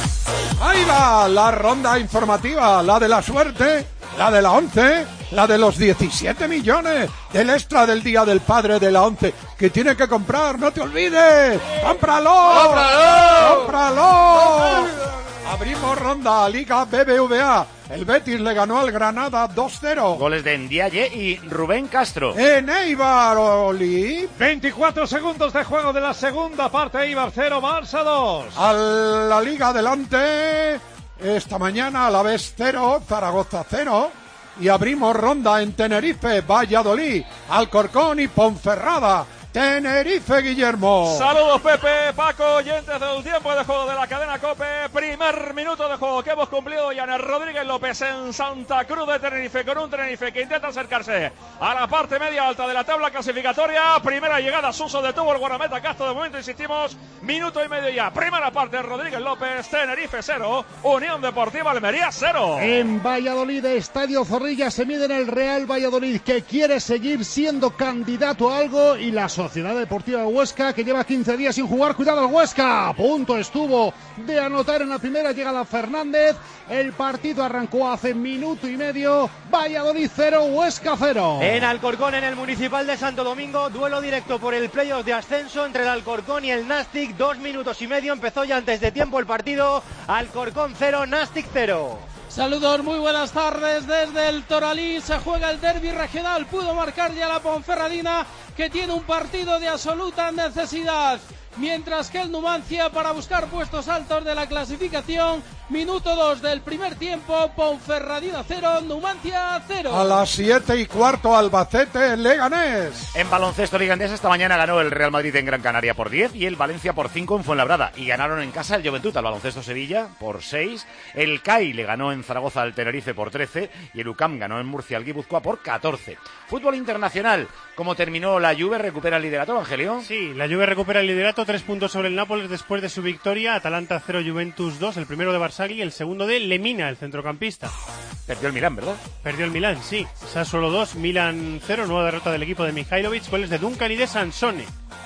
Ahí va la ronda informativa, la de la suerte, la de la 11, la de los 17 millones, del extra del Día del Padre de la 11, que tiene que comprar, no te olvides, ¡cómpralo! Abrimos ronda, Liga BBVA. El Betis le ganó al Granada 2-0. Goles de Ndiaye y Rubén Castro. En Eibar, Oli. 24 segundos de juego de la segunda parte. Eibar 0, Barça 2. A la Liga adelante. Esta mañana Alavés 0, Zaragoza 0. Y abrimos ronda en Tenerife, Valladolid, Alcorcón y Ponferrada. Tenerife, Guillermo. Saludos, Pepe, Paco, oyentes del tiempo de juego de la cadena COPE. Primer minuto de juego que hemos cumplido. Yana Rodríguez López en Santa Cruz de Tenerife, con un Tenerife que intenta acercarse a la parte media alta de la tabla clasificatoria. Primera llegada, Suso detuvo el guardameta Castro. De momento insistimos, minuto y medio ya. Primera parte, Rodríguez López, Tenerife 0, Unión Deportiva Almería 0. En Valladolid, Estadio Zorrilla, se mide en el Real Valladolid, que quiere seguir siendo candidato a algo, y la Sociedad Deportiva de Huesca, que lleva 15 días sin jugar. Cuidado el Huesca, a punto estuvo de anotar en la primera llegada Fernández. El partido arrancó hace minuto y medio. Valladolid 0, Huesca 0. En Alcorcón, en el Municipal de Santo Domingo, duelo directo por el playoff de ascenso entre el Alcorcón y el Nastic. 2 minutos y medio, empezó ya antes de tiempo el partido. Alcorcón 0, Nastic 0. Saludos, muy buenas tardes desde el Toralín. Se juega el derbi regional. Pudo marcar ya la Ponferradina, que tiene un partido de absoluta necesidad. Mientras que el Numancia, para buscar puestos altos de la clasificación, minuto 2 del primer tiempo, Ponferradina 0, Numancia 0. A las 7:15, Albacete, Leganés. En baloncesto liganés, esta mañana ganó el Real Madrid en Gran Canaria por 10 y el Valencia por 5 en Fuenlabrada. Y ganaron en casa el Juventud al Baloncesto Sevilla por 6. El CAI le ganó en Zaragoza al Tenerife por 13 y el UCAM ganó en Murcia al Guipúzcoa por 14. Fútbol internacional, ¿cómo terminó la Juve? ¿Recupera el liderato, Evangelio? Sí, la Juve recupera el liderato, 3 puntos sobre el Nápoles después de su victoria. Atalanta 0, Juventus 2, el primero de Barzagli, el segundo de Lemina, el centrocampista. Perdió el Milán, ¿verdad? Perdió el Milán, sí. Sassuolo 2, Milán 0, nueva derrota del equipo de Mihailovic, goles de Duncan y de Sansone.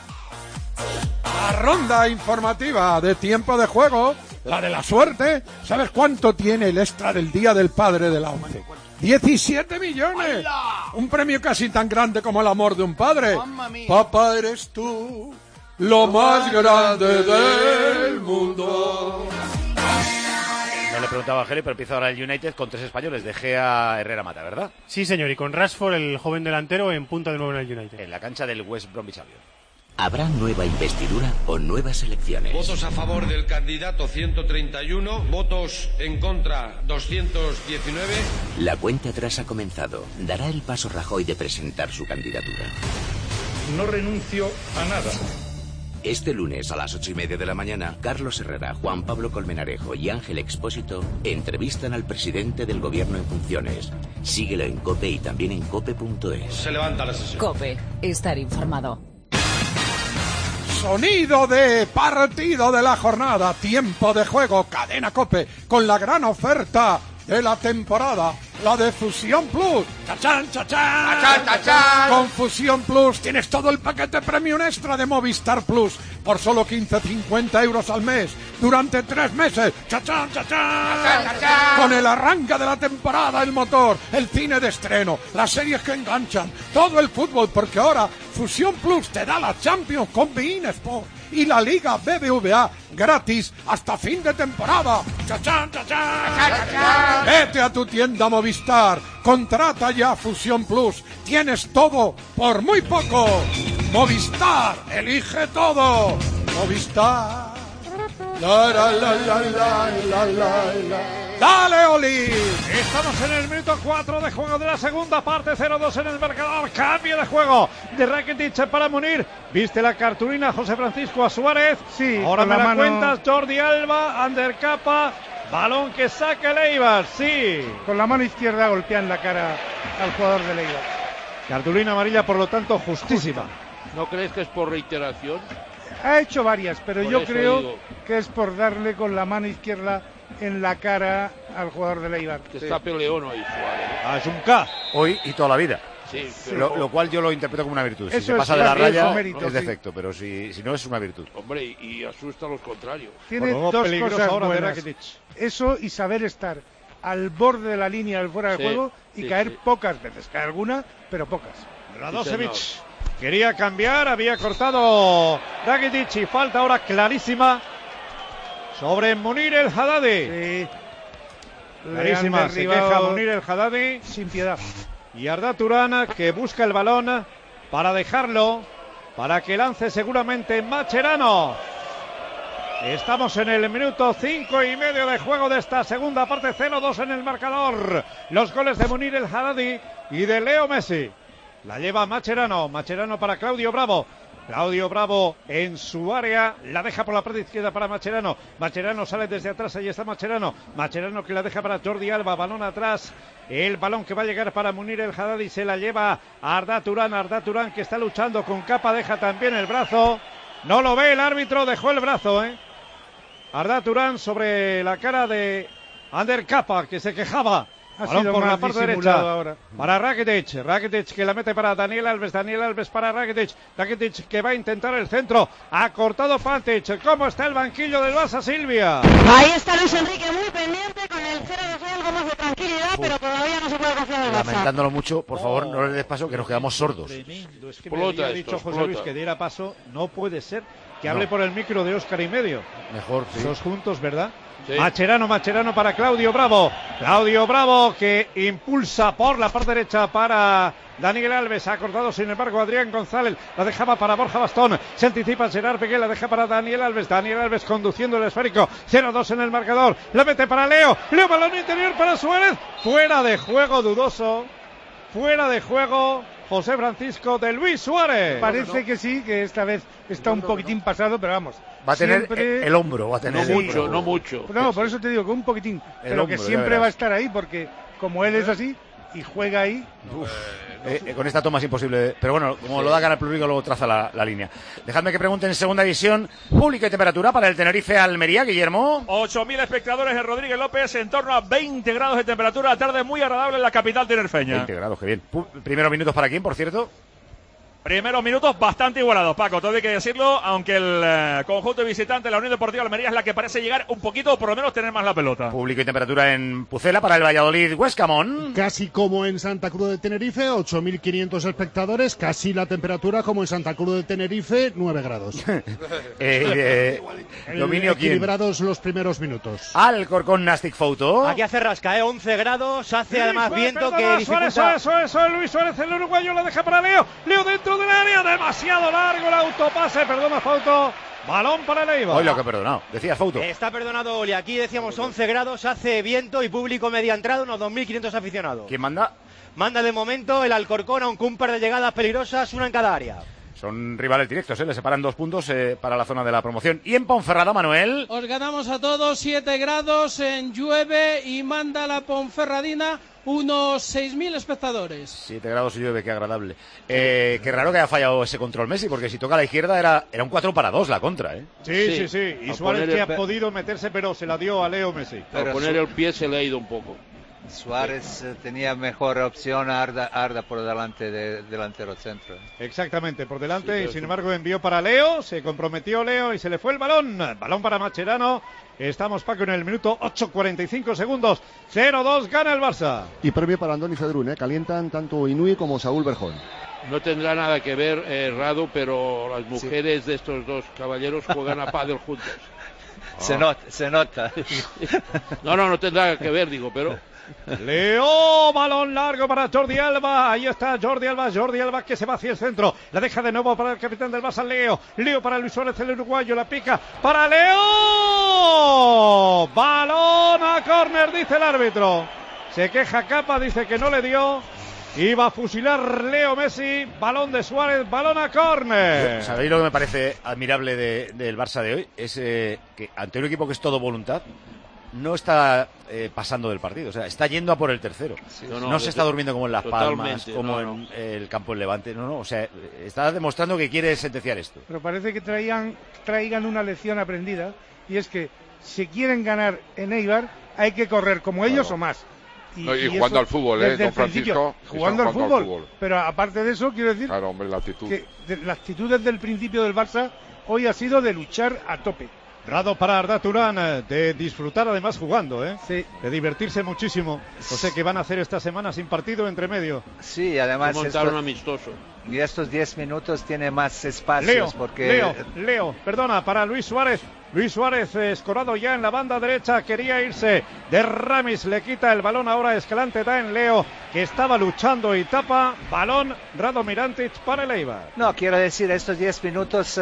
La ronda informativa de tiempo de juego, la de la suerte. ¿Sabes cuánto tiene el extra del Día del Padre de la 11? 17 millones. ¡Hala! Un premio casi tan grande como el amor de un padre. Papá, eres tú, lo más grande del mundo. No le preguntaba a Geli, pero empieza ahora el United con 3 españoles, De Gea, Herrera, Mata, ¿verdad? Sí, señor, y con Rashford, el joven delantero, en punta de nuevo en el United. En la cancha del West Bromwich Albion. ¿Habrá nueva investidura o nuevas elecciones? Votos a favor del candidato 131, votos en contra 219. La cuenta atrás ha comenzado. ¿Dará el paso Rajoy de presentar su candidatura? No renuncio a nada. Este lunes a las 8:30 de la mañana, Carlos Herrera, Juan Pablo Colmenarejo y Ángel Expósito entrevistan al presidente del gobierno en funciones. Síguelo en COPE y también en cope.es. Se levanta la sesión. COPE, estar informado. Sonido de partido de la jornada, tiempo de juego, cadena COPE, con la gran oferta de la temporada, la de Fusión Plus. ¡Chachán, chachán! ¡Chachán, chachán! Con Fusión Plus tienes todo el paquete premium extra de Movistar Plus por solo 15,50 euros al mes durante 3 meses. ¡Chachán, chachán! ¡Chachán, chachán! Con el arranque de la temporada, el motor, el cine de estreno, las series que enganchan, todo el fútbol, porque ahora Fusión Plus te da la Champions con beIN Sport y la Liga BBVA gratis hasta fin de temporada. ¡Chachán, chachán! ¡Chachán, chachán! Vete a tu tienda Movistar, contrata ya Fusión Plus, tienes todo por muy poco. Movistar, elige todo. Movistar. La, la, la, la, la, la, la. ¡Dale, Oli! Estamos en el minuto 4 de juego de la segunda parte, 0-2 en el marcador. Cambio de juego de Rakitic para Munir. ¿Viste la cartulina, José Francisco, a Suárez? Sí. Ahora me la mano... cuentas, Jordi Alba, Andercapa, balón que saca el Eibar, sí. Con la mano izquierda golpea en la cara al jugador del Eibar. Cartulina amarilla, por lo tanto, justísima. ¿No crees que es por reiteración? Ha hecho varias, pero por yo creo digo, que es por darle con la mano izquierda en la cara al jugador del Eibar. Que está peleón hoy, Suárez. A Junca. Hoy y toda la vida. Sí, lo cual yo lo interpreto como una virtud. Si Eso se pasa de la es raya mérito, es defecto, pero si no es una virtud. Hombre, y asusta a los contrarios. Tiene dos cosas ahora buenas. Eso y saber estar al borde de la línea del fuera de juego y caer pocas veces. Cae alguna, pero pocas. Radosevic quería cambiar, había cortado Rakitic y falta ahora clarísima sobre Munir el Haddadi. Clarísima, se queja Munir el Haddadi. Sin piedad. Y Arda Turán que busca el balón para dejarlo, para que lance seguramente Mascherano. Estamos en el minuto 5:30 de juego de esta segunda parte, 0-2 en el marcador. Los goles de Munir el Haddadi y de Leo Messi. La lleva Mascherano, Mascherano para Claudio Bravo. Claudio Bravo en su área, la deja por la parte izquierda para Mascherano. Mascherano sale desde atrás, ahí está Mascherano. Mascherano que la deja para Jordi Alba, balón atrás. El balón que va a llegar para Munir el Haddadi se la lleva a Arda Turán que está luchando con Capa, deja también el brazo. No lo ve el árbitro, dejó el brazo, Arda Turán sobre la cara de Ander Capa, que se quejaba. Balón por la parte derecha ahora para Rakitic que la mete para Daniel Alves para Rakitic que va a intentar el centro, ha cortado Pantic. ¿Cómo está el banquillo del Barça, Silvia? Ahí está Luis Enrique muy pendiente, con el 0-2 hay algo más de tranquilidad, pero todavía no se puede confiar en el Barça. Lamentándolo mucho, por favor, no le des paso, que nos quedamos sordos. Es que me había dicho José Luis que diera paso, no puede ser que hable por el micro de Óscar y medio. Mejor, sí. Dos juntos, ¿verdad? Sí. Mascherano para Claudio Bravo que impulsa por la parte derecha para Daniel Alves, ha cortado sin embargo Adrián González, la dejaba para Borja Bastón, se anticipa Gerard Piqué, la deja para Daniel Alves conduciendo el esférico, 0-2 en el marcador, la mete para Leo, balón interior para Suárez, fuera de juego dudoso, José Francisco de Luis Suárez. Parece que sí, que esta vez está un poquitín pasado, pero vamos. Va a tener el hombro, va a tener. No mucho. No, por eso te digo que un poquitín, pero que siempre va a estar ahí, porque como él es así y juega ahí. Con esta toma es imposible, pero bueno, como lo da Canal Público, luego traza la línea. Dejadme que pregunte en segunda división, público y temperatura para el Tenerife Almería, Guillermo. 8.000 espectadores en Rodríguez López, en torno a 20 grados de temperatura, tarde muy agradable en la capital tinerfeña. 20 grados, qué bien. Primeros minutos para quién, por cierto. Primeros minutos bastante igualados, Paco, todo hay que decirlo, aunque el conjunto visitante, la Unión Deportiva Almería, es la que parece llegar un poquito, o por lo menos tener más la pelota. Público y temperatura en Pucela para el Valladolid Huescamón. Casi como en Santa Cruz de Tenerife, 8.500 espectadores, casi la temperatura como en Santa Cruz de Tenerife, 9 grados. Dominio quién. Equilibrados los primeros minutos. Alcorcón Nastic Photo. Aquí hace rasca, 11 grados, hace además viento que dificulta. Eso, Luis Suárez, el uruguayo, la deja para Leo dentro del área, demasiado largo el autopase, perdona Fauto, balón para Leiva. Hoy lo que ha perdonado, decía Fauto. Está perdonado Oli, aquí decíamos 11 grados, hace viento y público media entrada, unos 2.500 aficionados. ¿Quién manda? Manda de momento el Alcorcón, aunque un par de llegadas peligrosas, una en cada área. Son rivales directos, le separan 2 puntos para la zona de la promoción. Y en Ponferrada, Manuel. Os ganamos a todos, 7 grados, llueve y manda la Ponferradina unos 6.000 espectadores. 7 grados y llueve, qué agradable. Qué raro que haya fallado ese control Messi, porque si toca a la izquierda era un 4-2 la contra, ¿eh? Sí. Y Suárez que ha podido meterse, pero se la dio a Leo Messi. Al poner el pie se le ha ido un poco. Suárez tenía mejor opción a Arda por delante del delantero centro. Exactamente, por delante, y sin embargo envió para Leo, se comprometió Leo y se le fue el balón. Balón para Mascherano. Estamos, Paco, en el minuto 8:45 segundos. 0-2, gana el Barça. Y premio para Andoni Cedrún, calientan tanto Inui como Saúl Berjón. No tendrá nada que ver, Radu, pero las mujeres de estos dos caballeros juegan a pádel juntos. Se nota. No tendrá que ver, digo, pero... Leo, balón largo para Jordi Alba, ahí está Jordi Alba que se va hacia el centro, la deja de nuevo para el capitán del Barça, Leo para Luis Suárez, el uruguayo, la pica para Leo, balón a córner, dice el árbitro, se queja Capa, dice que no le dio. Iba a fusilar Leo Messi, balón de Suárez, balón a córner. ¿Sabéis lo que me parece admirable del Barça de hoy? Es que ante un equipo que es todo voluntad, no está pasando del partido, o sea, está yendo a por el tercero. Sí, no se está durmiendo como en Las Palmas, como en el campo del Levante, o sea, está demostrando que quiere sentenciar esto. Pero parece que traigan una lección aprendida, y es que si quieren ganar en Eibar hay que correr como ellos o más. Y jugando al fútbol, don Francisco. Jugando al fútbol. Pero aparte de eso, quiero decir. Claro, hombre, la actitud. Que la actitud desde el principio del Barça hoy ha sido de luchar a tope. Rado para Arda Turán, de disfrutar además jugando, Sí. De divertirse muchísimo. O sea que van a hacer esta semana sin partido entre medio. Sí, además montaron amistoso. Y estos 10 minutos tiene más espacios Leo, perdona, para Luis Suárez. Luis Suárez escorado ya en la banda derecha, quería irse de Ramis, le quita el balón ahora Escalante, da en Leo, que estaba luchando y tapa, balón Rado Mirantic para el Eibar. No, quiero decir, estos 10 minutos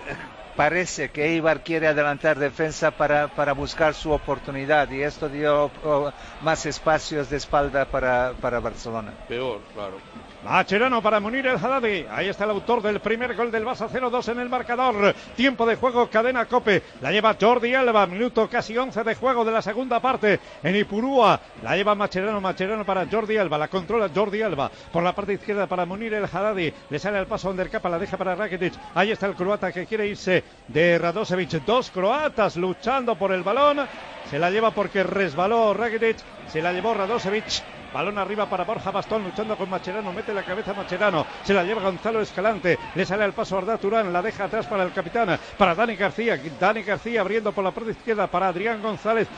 parece que Eibar quiere adelantar defensa para buscar su oportunidad y esto dio más espacios de espalda para Barcelona. Peor, claro. Mascherano para Munir El Haddadi. Ahí está el autor del primer gol del Barça, 0-2 en el marcador. Tiempo de juego, cadena Cope. La lleva Jordi Alba, minuto casi 11 de juego de la segunda parte. En Ipurúa la lleva Mascherano para Jordi Alba. La controla Jordi Alba. Por la parte izquierda para Munir El Haddadi. Le sale al paso Undercapa, la deja para Rakitic. Ahí está el croata que quiere irse de Radosevic. Dos croatas luchando por el balón. Se la lleva porque resbaló Rakitic. Se la llevó Radosevic. Balón arriba para Borja Bastón, luchando con Mascherano, mete la cabeza Mascherano, se la lleva Gonzalo Escalante, le sale al paso Arda Turán, la deja atrás para el capitán, para Dani García abriendo por la parte izquierda para Adrián González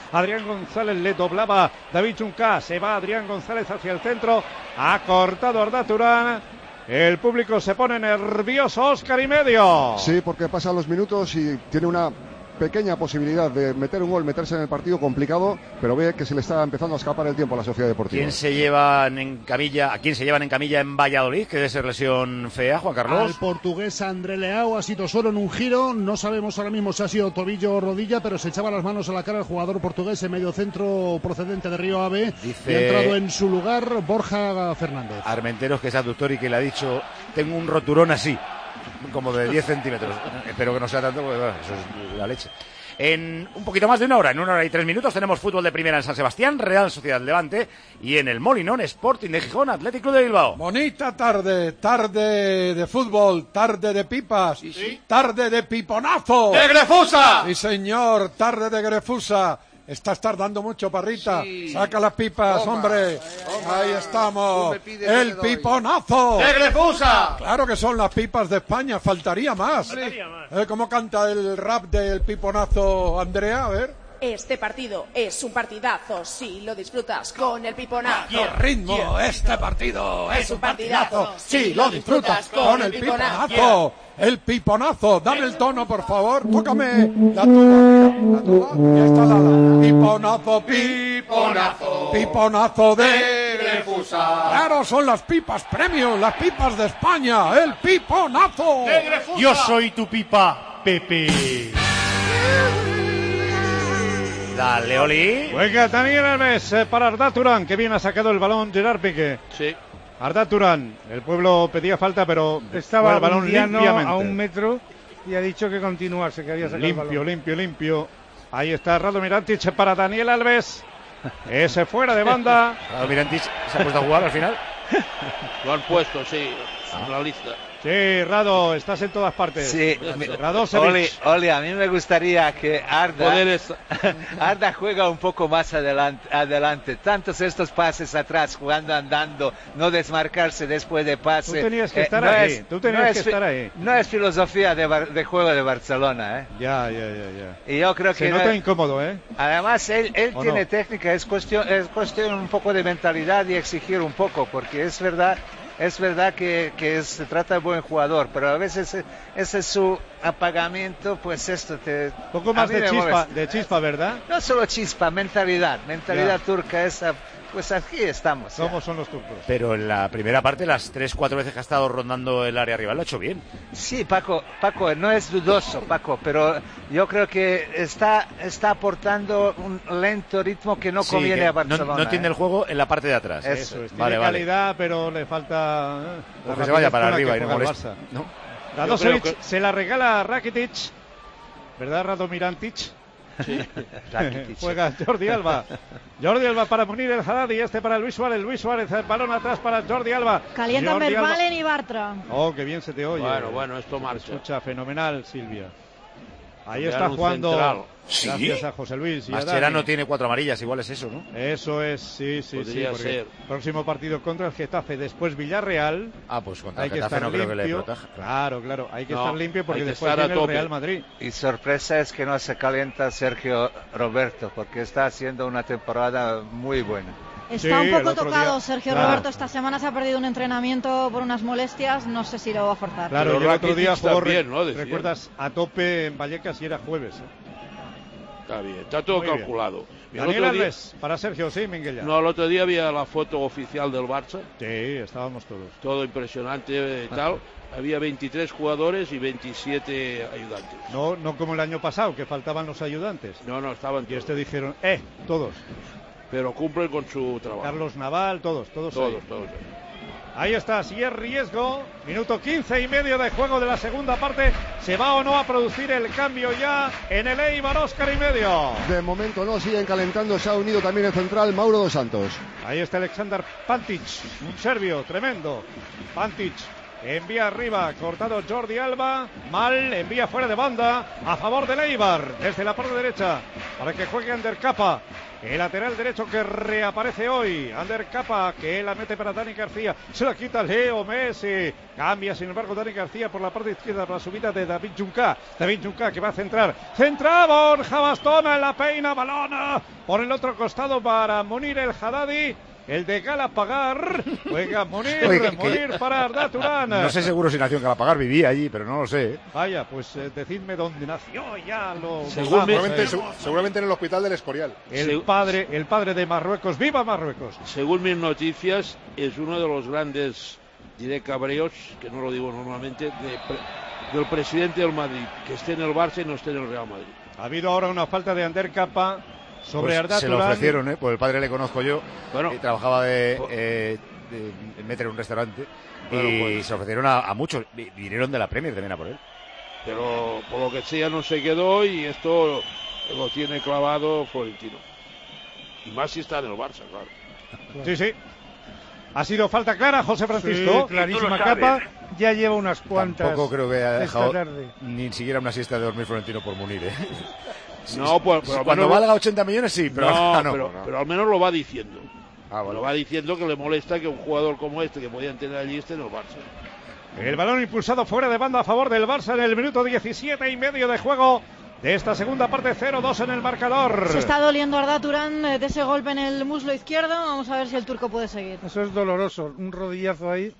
le doblaba David Junca, se va Adrián González hacia el centro, ha cortado Arda Turán. El público se pone nervioso, Óscar y medio. Sí, porque pasan los minutos y tiene una pequeña posibilidad de meter un gol, meterse en el partido complicado, pero ve que se le está empezando a escapar el tiempo a la Sociedad Deportiva. ¿A quién se llevan en camilla en Valladolid? Que debe ser lesión fea, Juan Carlos. Al portugués André Leao, ha sido solo en un giro, no sabemos ahora mismo si ha sido tobillo o rodilla, pero se echaba las manos a la cara el jugador portugués en medio centro procedente de Río Ave. Dice, y ha entrado en su lugar Borja Fernández. Armenteros, que es abductor y que le ha dicho, tengo un roturón así, como de 10 centímetros. Espero que no sea tanto, porque bueno, eso es la leche. En un poquito más de una hora, en 1 hora y 3 minutos, tenemos fútbol de primera en San Sebastián, Real Sociedad Levante, y en el Molinón, Sporting de Gijón, Athletic Club de Bilbao. Bonita tarde de fútbol, tarde de pipas, ¿Sí? Tarde de piponazo. ¡De Grefusa! Sí, señor, tarde de Grefusa. Estás tardando mucho, Parrita. Sí. Saca las pipas, toma, hombre. Toma. Ahí estamos. El piponazo. ¡De Grefusa! Claro que son las pipas de España, faltaría más. ¿Cómo canta el rap del piponazo, Andrea? A ver. Este partido es un partidazo si lo disfrutas con el piponazo. ¡Qué ritmo! Este partido es un partidazo si lo disfrutas con el piponazo. El piponazo. Dame el tono, por favor. Tócame la tuba. Ya está la. Piponazo, piponazo. Piponazo de Grefusa. Claro, son las pipas premium, las pipas de España. El piponazo. De Grefusa. Yo soy tu pipa, Pepe. Dale, Oli. Juega Daniel Alves para Arda Turán, que bien ha sacado el balón Gerard Piqué. Sí. Arda Turán, el pueblo pedía falta, pero estaba el balón limpiamente a 1 metro y ha dicho que continuarse, que había sacado el balón. Limpio. Ahí está Rado Mirantic para Daniel Alves. Ese fuera de banda. Rado Mirantic se ha puesto a jugar al final. Lo han puesto, sí, en la lista. Sí, Rado, estás en todas partes. Sí, Oli, a mí me gustaría que Arda juega un poco más adelante. Tantos estos pases atrás, jugando, andando, no desmarcarse después de pase. Tú tenías que estar ahí. No es filosofía de juego de Barcelona, ¿eh? Ya. Y yo creo que se nota incómodo, ¿eh? Además, él tiene técnica, es cuestión un poco de mentalidad y exigir un poco, porque es verdad que se trata de buen jugador, pero a veces ese es su apagamiento, pues esto te... Un poco más de chispa, ¿verdad? No solo chispa, mentalidad turca esa... Pues aquí estamos. ¿Cómo son los turcos? Pero en la primera parte, las 3-4 veces que ha estado rondando el área rival, lo ha hecho bien. Sí, Paco, no es dudoso, Paco, pero yo creo que está aportando un lento ritmo que no conviene a Barcelona. No tiene el juego en la parte de atrás. Eso es, tiene calidad, pero le falta... que se vaya para arriba y no molesta. ¿No? Radosevic se la regala a Rakitic, ¿verdad, Rado Mirantic? Sí. Juega Jordi Alba para Munir El Haddadi, para Luis Suárez, el balón atrás para Jordi Alba. Calientan Vermaelen y Bartra. Oh, qué bien se te oye. Bueno, esto marcha. Escucha, fenomenal, Silvia. Ahí está jugando. ¿Sí? Gracias a José Luis. Mascherano tiene 4 amarillas, igual es eso, ¿no? Eso es, sí. Podría ser. Próximo partido contra el Getafe, después Villarreal. Pues contra hay el Getafe no creo que le proteja. Claro, hay que estar limpio porque después viene el Real Madrid. Y sorpresa es que no se calienta Sergio Roberto, porque está haciendo una temporada muy buena. Está un poco tocado Sergio Roberto. Esta semana se ha perdido un entrenamiento por unas molestias. No sé si lo va a forzar. Claro, el otro día jugó, recuerdas, a tope en Vallecas y era jueves. Está bien, está todo calculado. Daniel Alves, para Sergio, sí, Minguella. No, el otro día había la foto oficial del Barça. Sí, estábamos todos. Todo impresionante y tal. Había 23 jugadores y 27 ayudantes. No como el año pasado, que faltaban los ayudantes. No, estaban todos. Y dijeron, todos. Pero cumplen con su trabajo. Carlos Naval, todos. Ahí está, si es riesgo, minuto 15 y medio de juego de la segunda parte. ¿Se va o no a producir el cambio ya en el Eibar, Óscar y medio? De momento no, siguen calentando, se ha unido también el central Mauro dos Santos. Ahí está Aleksandar Pantic, un serbio tremendo. Pantic envía arriba, cortado Jordi Alba, mal, envía fuera de banda, a favor del Eibar, desde la parte derecha, para que juegue Ander Capa. El lateral derecho que reaparece hoy, Ander Capa, que la mete para Dani García, se la quita Leo Messi, cambia sin embargo Dani García por la parte izquierda para la subida de David Junca que va a centrar, centra Borja Bastona en la peina, balona por el otro costado para Munir el Haddadi. El de Galapagar, juega Munir para Arda Turán. No sé seguro si nació en Galapagar, vivía allí, pero no lo sé. Vaya, pues decidme dónde nació, ya lo... Seguramente en el hospital del Escorial. El padre de Marruecos, ¡viva Marruecos! Según mis noticias, es uno de los grandes, diré cabreos, que no lo digo normalmente, del presidente del Madrid, que esté en el Barça y no esté en el Real Madrid. Ha habido ahora una falta de Ander Capa sobre Arda se Turán. lo ofrecieron, pues el padre le conozco yo, trabajaba de meter un restaurante y se ofrecieron a muchos, vinieron de la Premier también a por él. Pero por lo que sea no se quedó y esto lo tiene clavado Florentino. Y más si está en el Barça, claro. Sí. Ha sido falta clara, José Francisco. Sí, clarísima. Capa ya lleva unas cuantas. Tampoco creo que haya dejado ni siquiera una siesta de dormir Florentino por Munir, No, pues cuando valga 80 millones sí, pero pero al menos lo va diciendo. Bueno. Lo va diciendo que le molesta que un jugador como este que podían tener allí esté en el Barça. El balón impulsado fuera de banda a favor del Barça en el minuto 17 y medio de juego de esta segunda parte, 0-2 en el marcador. Se está doliendo Arda Turán de ese golpe en el muslo izquierdo. Vamos a ver si el turco puede seguir. Eso es doloroso, un rodillazo ahí.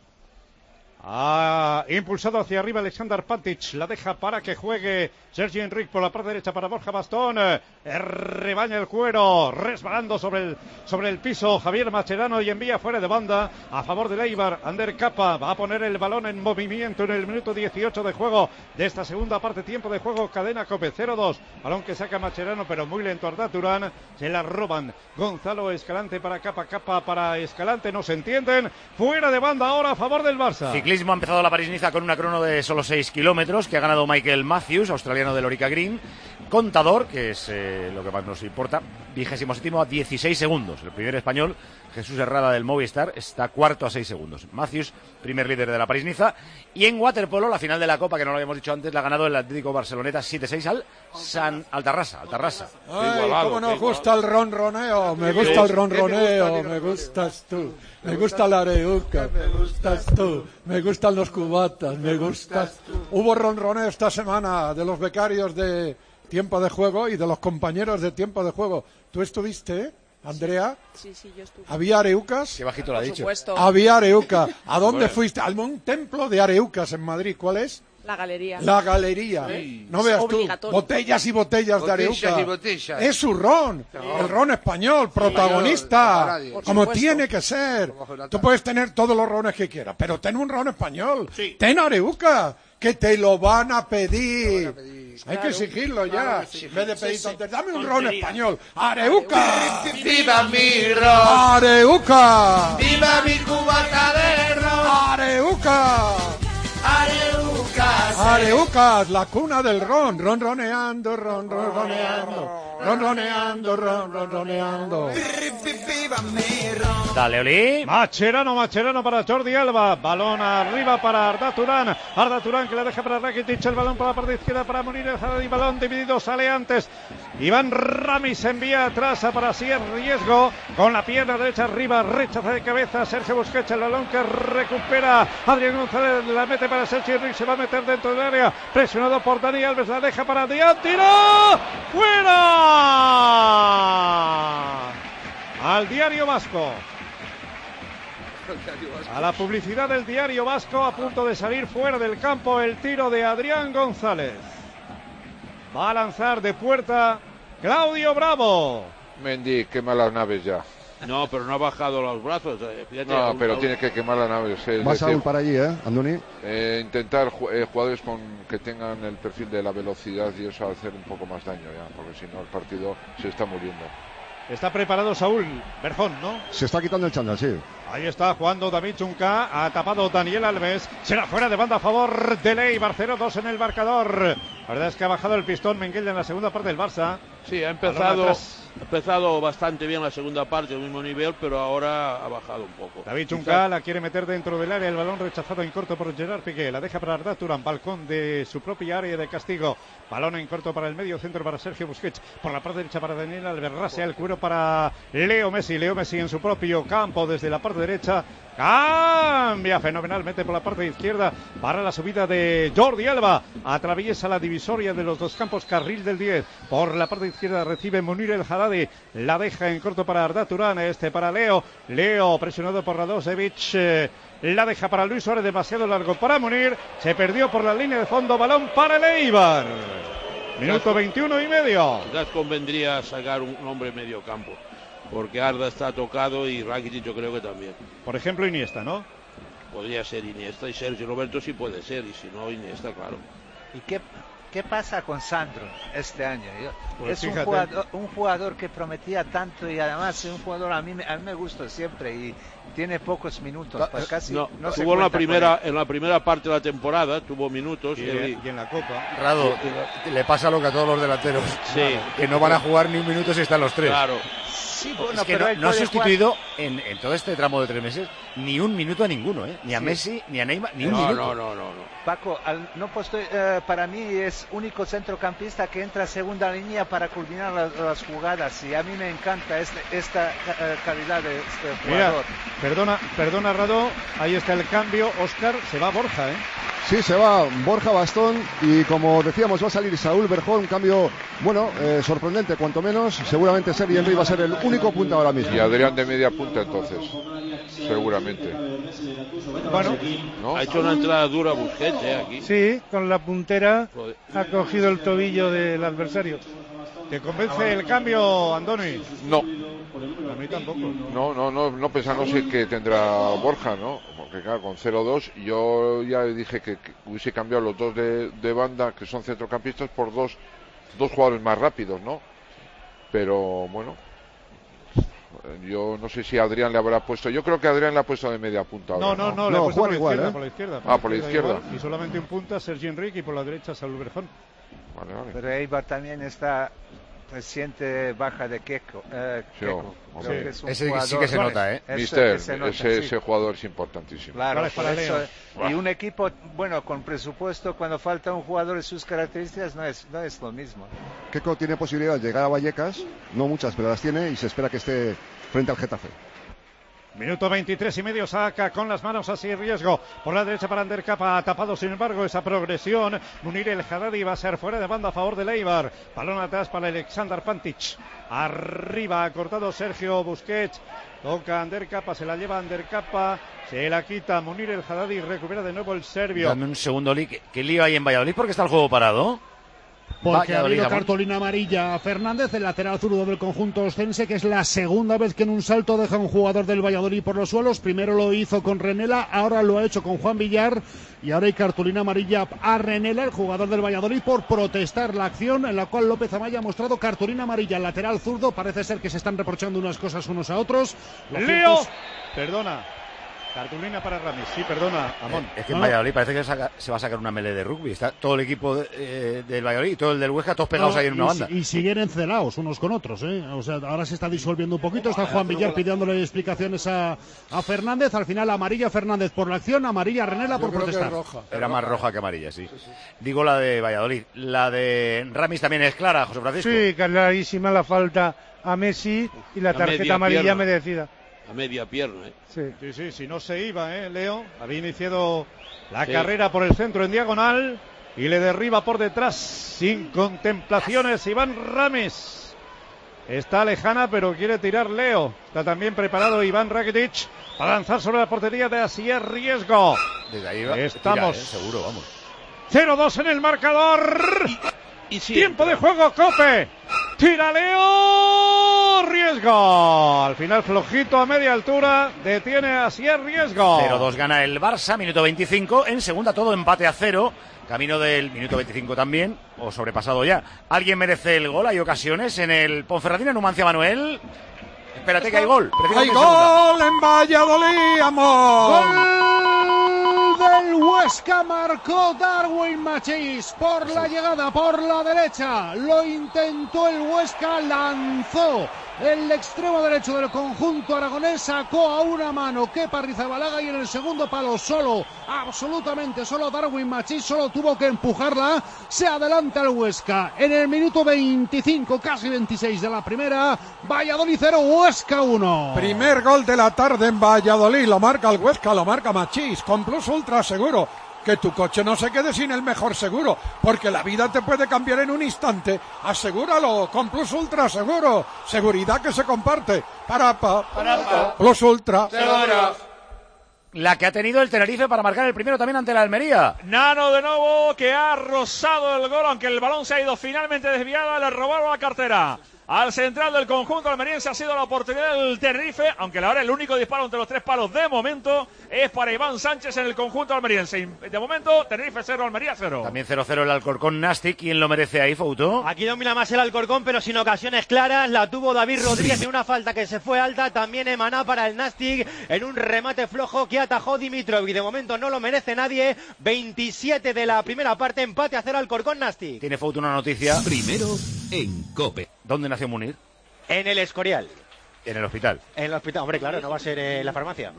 Impulsado hacia arriba Aleksandar Pantic, la deja para que juegue Sergi Enric por la parte derecha para Borja Bastón, rebaña el cuero, resbalando sobre el piso Javier Mascherano y envía fuera de banda a favor del Eibar. Ander Capa va a poner el balón en movimiento en el minuto 18 de juego de esta segunda parte, tiempo de juego, Cadena Cope, 0-2, balón que saca Mascherano pero muy lento Arda Turán, se la roban Gonzalo Escalante para Capa para Escalante, no se entienden, fuera de banda ahora a favor del Barça. Ciclismo ha empezado la París-Niza con una crono de solo 6 kilómetros que ha ganado Michael Matthews, australiano del Orica Green. Contador, que es lo que más nos importa, 27º a 16 segundos. El primer español, Jesús Herrada del Movistar, está cuarto a 6 segundos. Matthews, primer líder de la París-Niza. Y en waterpolo, la final de la Copa, que no lo habíamos dicho antes, la ha ganado el Atlético Barceloneta 7-6 al Tarrasa. Ay, cómo nos gusta el ronroneo, me gusta el ronroneo, me gustas tú, me gusta la areuca, me gustas tú, me gustan los cubatas, me gustas tú. Hubo ronroneo esta semana de los becarios de Tiempo de Juego y de los compañeros de Tiempo de Juego. ¿Tú estuviste, Andrea? Sí, yo estuve. ¿Había areucas? Qué bajito lo ha dicho. Supuesto. Había areuca. ¿A dónde fuiste? A un templo de areucas en Madrid. ¿Cuál es? La galería. La galería. Sí. No veas tú. Botellas y botellas de areuca. Es su ron. No. El ron español, protagonista. Como tiene que ser. Tú puedes tener todos los rones que quieras, pero ten un ron español. Sí. Ten areuca, que te lo van a pedir. Hay que exigirlo ya. En vez de pedir tonterías, dame un ron español. ¡Areuca! ¡Viva mi ron! ¡Areuca! ¡Viva mi cubata de ron! ¡Areuca! ¡Areuca! Areucas, la cuna del ron, ronroneando, ronroneando. Dale, Oli. Macherano para Jordi Alba. Balón arriba para Arda Turán. Arda Turán que la deja para Rakitic. El balón para la parte izquierda para Munir el Haddadi. Balón dividido, sale antes. Iván Ramis envía atrás para Asier Riesgo. Con la pierna derecha arriba, rechaza de cabeza Sergio Busquets. El balón que recupera Adrián González. La mete para Sergio Enrique. Se va a meter dentro del área. Presionado por Dani Alves. La deja para Díaz. ¡Tiro! ¡Fuera! Al Diario Vasco. A la publicidad del Diario Vasco, a punto de salir fuera del campo el tiro de Adrián González. Va a lanzar de puerta Claudio Bravo. Mendy, quema las naves ya. No, pero no ha bajado los brazos. Fíjate, no, pero tiene que quemar las naves. Vas aún para allí, Andoni. Intentar jugadores que tengan el perfil de la velocidad y eso hacer un poco más daño ya, porque si no el partido se está muriendo. Está preparado Saúl Berjón, ¿no? Se está quitando el chándal, sí. Ahí está jugando David Chunca, ha tapado Daniel Alves, será fuera de banda a favor de Leibar, 0-2 en el marcador. La verdad es que ha bajado el pistón Menguella en la segunda parte del Barça. Sí, ha empezado bastante bien la segunda parte, al mismo nivel, pero ahora ha bajado un poco. David Chunca la quiere meter dentro del área, el balón rechazado en corto por Gerard Piqué, la deja para Arda Turán, balcón de su propia área de castigo, balón en corto para el medio centro para Sergio Busquets, por la parte derecha para Daniel Alves, rasea el cuero para Leo Messi en su propio campo desde la parte derecha, cambia fenomenalmente por la parte izquierda para la subida de Jordi Alba, atraviesa la divisoria de los dos campos, carril del 10, por la parte izquierda recibe Munir el Haddadi, la deja en corto para Arda Turán, para Leo presionado por Radosevic, la deja para Luis Suárez, demasiado largo para Munir, se perdió por la línea de fondo, balón para el Eibar. Minuto 21 y medio. Quizás convendría sacar un hombre medio campo, porque Arda está tocado y Rakitic yo creo que también. Por ejemplo Iniesta, ¿no? Podría ser Iniesta y Sergio Roberto sí puede ser, y si no Iniesta, claro. ¿Y qué pasa con Sandro este año? Pues es un jugador que prometía tanto y además es un jugador a mí me gusta siempre y tiene pocos minutos, pues casi no se tuvo en la primera parte de la temporada, tuvo minutos y en la Copa. Rado, le pasa lo que a todos los delanteros, sí, que no van a jugar ni un minuto si están los tres. Claro. Sí, bueno, es que pero no ha sustituido en todo este tramo de 3 meses ni un minuto a ninguno, ni a Messi, ni a Neymar, ni un minuto. No. Paco, para mí es único centrocampista que entra a segunda línea para coordinar las jugadas y a mí me encanta esta calidad de jugador. Mira, perdona Rado, ahí está el cambio, Óscar, se va Borja, Sí, se va Borja Bastón y como decíamos va a salir Saúl Berjón, un cambio, sorprendente cuanto menos, seguramente Sergi Henry va a ser el único punta ahora mismo. Y Adrián de media punta entonces, seguramente. Bueno, ¿no? Ha hecho una entrada dura Busquets, aquí. Sí, con la puntera ha cogido el tobillo del adversario. ¿Te convence el cambio, Andoni? No. A mí tampoco. No pensándose que tendrá Borja, ¿no? Porque claro, con 0-2 yo ya dije que hubiese cambiado los dos de banda, que son centrocampistas, por dos jugadores más rápidos, ¿no? Pero bueno, yo no sé si Adrián le habrá puesto, yo creo que Adrián le ha puesto de media punta ahora, no, le ha puesto por la izquierda. Por la izquierda. Igual, y solamente un punta Sergi Enrique y por la derecha Saúl Berjón. Vale. Pero Eibar también está reciente baja de Keco. Ese sí que se nota, Ese jugador es importantísimo. Claro, por eso, y un equipo, con presupuesto, cuando falta un jugador de sus características, no es lo mismo. Keco tiene posibilidad de llegar a Vallecas, no muchas, pero las tiene y se espera que esté frente al Getafe. Minuto 23 y medio, saca con las manos así Riesgo. Por la derecha para Ander Capa, ha tapado sin embargo esa progresión. Munir el Haddadi va a ser fuera de banda a favor de Eibar. Balón atrás para Aleksandar Pantic. Arriba ha cortado Sergio Busquets. Toca Ander Capa, se la lleva Ander Capa. Se la quita Munir el Haddadi, recupera de nuevo el serbio. Dame un segundo, ¿qué lío hay en Valladolid? ¿Por qué está el juego parado? Porque ha habido cartulina amarilla a Fernández, el lateral zurdo del conjunto oscense, que es la segunda vez que en un salto deja a un jugador del Valladolid por los suelos. Primero lo hizo con Renela, ahora lo ha hecho con Juan Villar y ahora hay cartulina amarilla a Renela, el jugador del Valladolid, por protestar la acción en la cual López Amaya ha mostrado cartulina amarilla al lateral zurdo. Parece ser que se están reprochando unas cosas unos a otros. ¡Lío! Perdona. Cartulina para Ramis. Sí, perdona, Amón. Es que en Valladolid parece que se va a sacar una melee de rugby. Está todo el equipo del Valladolid y todo el del Huesca, todos pegados ahí en una banda. Y siguen encelados unos con otros, ¿eh? O sea, ahora se está disolviendo un poquito. Está Juan Villar pidiéndole explicaciones a Fernández. Al final, amarilla Fernández por la acción, amarilla Renela por protestar. Era más roja que amarilla, sí. Digo la de Valladolid. La de Ramis también es clara, José Francisco. Sí, clarísima la falta a Messi y la tarjeta amarilla merecida. A media pierna, Sí, si no se iba, Leo. Había iniciado la carrera por el centro en diagonal y le derriba por detrás sin contemplaciones Iván Ramis. Está lejana, pero quiere tirar Leo. Está también preparado Iván Rakitic para lanzar sobre la portería de Asier Riesgo. Desde ahí va, estamos tira, seguro, vamos. 0-2 en el marcador. Y tiempo de juego, Cope. Tira Leo. Riesgo. Al final flojito a media altura. Detiene a Asier Riesgo. 0-2 gana el Barça, minuto 25. En segunda todo empate a 0. Camino del minuto 25 también. O sobrepasado ya. ¿Alguien merece el gol? Hay ocasiones en el Ponferradina. Numancia Manuel. Espérate que hay gol. ¡Hay gol en Valladolid, amor! ¡Gol del Huesca! Marcó Darwin Machís por la llegada, por la derecha. Lo intentó el Huesca, lanzó el extremo derecho del conjunto aragonés, sacó a una mano Kepa Arrizabalaga y en el segundo palo solo, absolutamente solo Darwin Machís, solo tuvo que empujarla. Se adelanta el Huesca en el minuto 25, casi 26 de la primera. Valladolid 0, Huesca 1. Primer gol de la tarde en Valladolid, lo marca el Huesca, lo marca Machís, con Plus Ultra Seguro. Que tu coche no se quede sin el mejor seguro, porque la vida te puede cambiar en un instante. Asegúralo con Plus Ultra Seguro. Seguridad que se comparte. Plus Ultra Seguro. La que ha tenido el Tenerife para marcar el primero también ante la Almería. Nano de nuevo, que ha rozado el gol, aunque el balón se ha ido finalmente desviado, le robaron la cartera. Al central del conjunto almeriense ha sido la oportunidad del Tenerife, aunque ahora el único disparo entre los tres palos de momento es para Iván Sánchez en el conjunto almeriense. De momento, Tenerife 0, Almería 0. También 0-0 el Alcorcón Nastic. ¿Quién lo merece ahí, Fouto? Aquí domina más el Alcorcón, pero sin ocasiones claras. La tuvo David Rodríguez en una falta que se fue alta. También emaná para el Nastic en un remate flojo que atajó Dimitrovic. De momento no lo merece nadie. 27 de la primera parte, empate a 0 Alcorcón Nastic. Tiene Fouto una noticia. Primero en COPE. ¿Dónde nació Munir? En el Escorial. En el hospital. En el hospital, hombre, claro, no va a ser en la farmacia.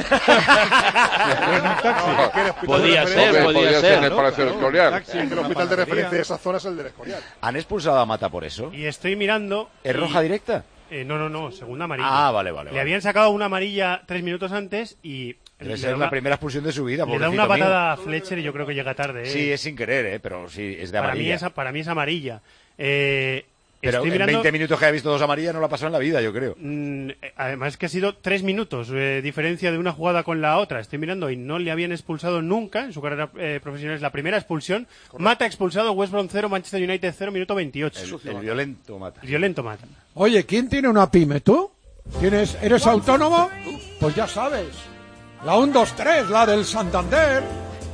Podía ser, en el Palacio del Escorial. El hospital de referencia de esa zona es el del Escorial. ¿Han expulsado a Mata por eso? Y estoy mirando. ¿Es roja directa? No, segunda amarilla. Ah, vale. Le habían sacado una amarilla 3 minutos antes y... Debe ser la primera expulsión de su vida. Le da una patada a Fletcher y yo creo que llega tarde. Sí, es sin querer, pero sí, es de amarilla. Para mí es amarilla. Pero en 20 minutos que haya visto 2 amarillas no lo ha pasado en la vida, yo creo. Además que ha sido 3 minutos, diferencia de una jugada con la otra. Estoy mirando y no le habían expulsado nunca en su carrera profesional. Es la primera expulsión. Correcto. Mata expulsado, West Brom 0, Manchester United 0, minuto 28. El violento Mata. Violento Mata. Oye, ¿quién tiene una pyme? ¿Tú? ¿Eres autónomo? Pues ya sabes. La 1-2-3, la del Santander.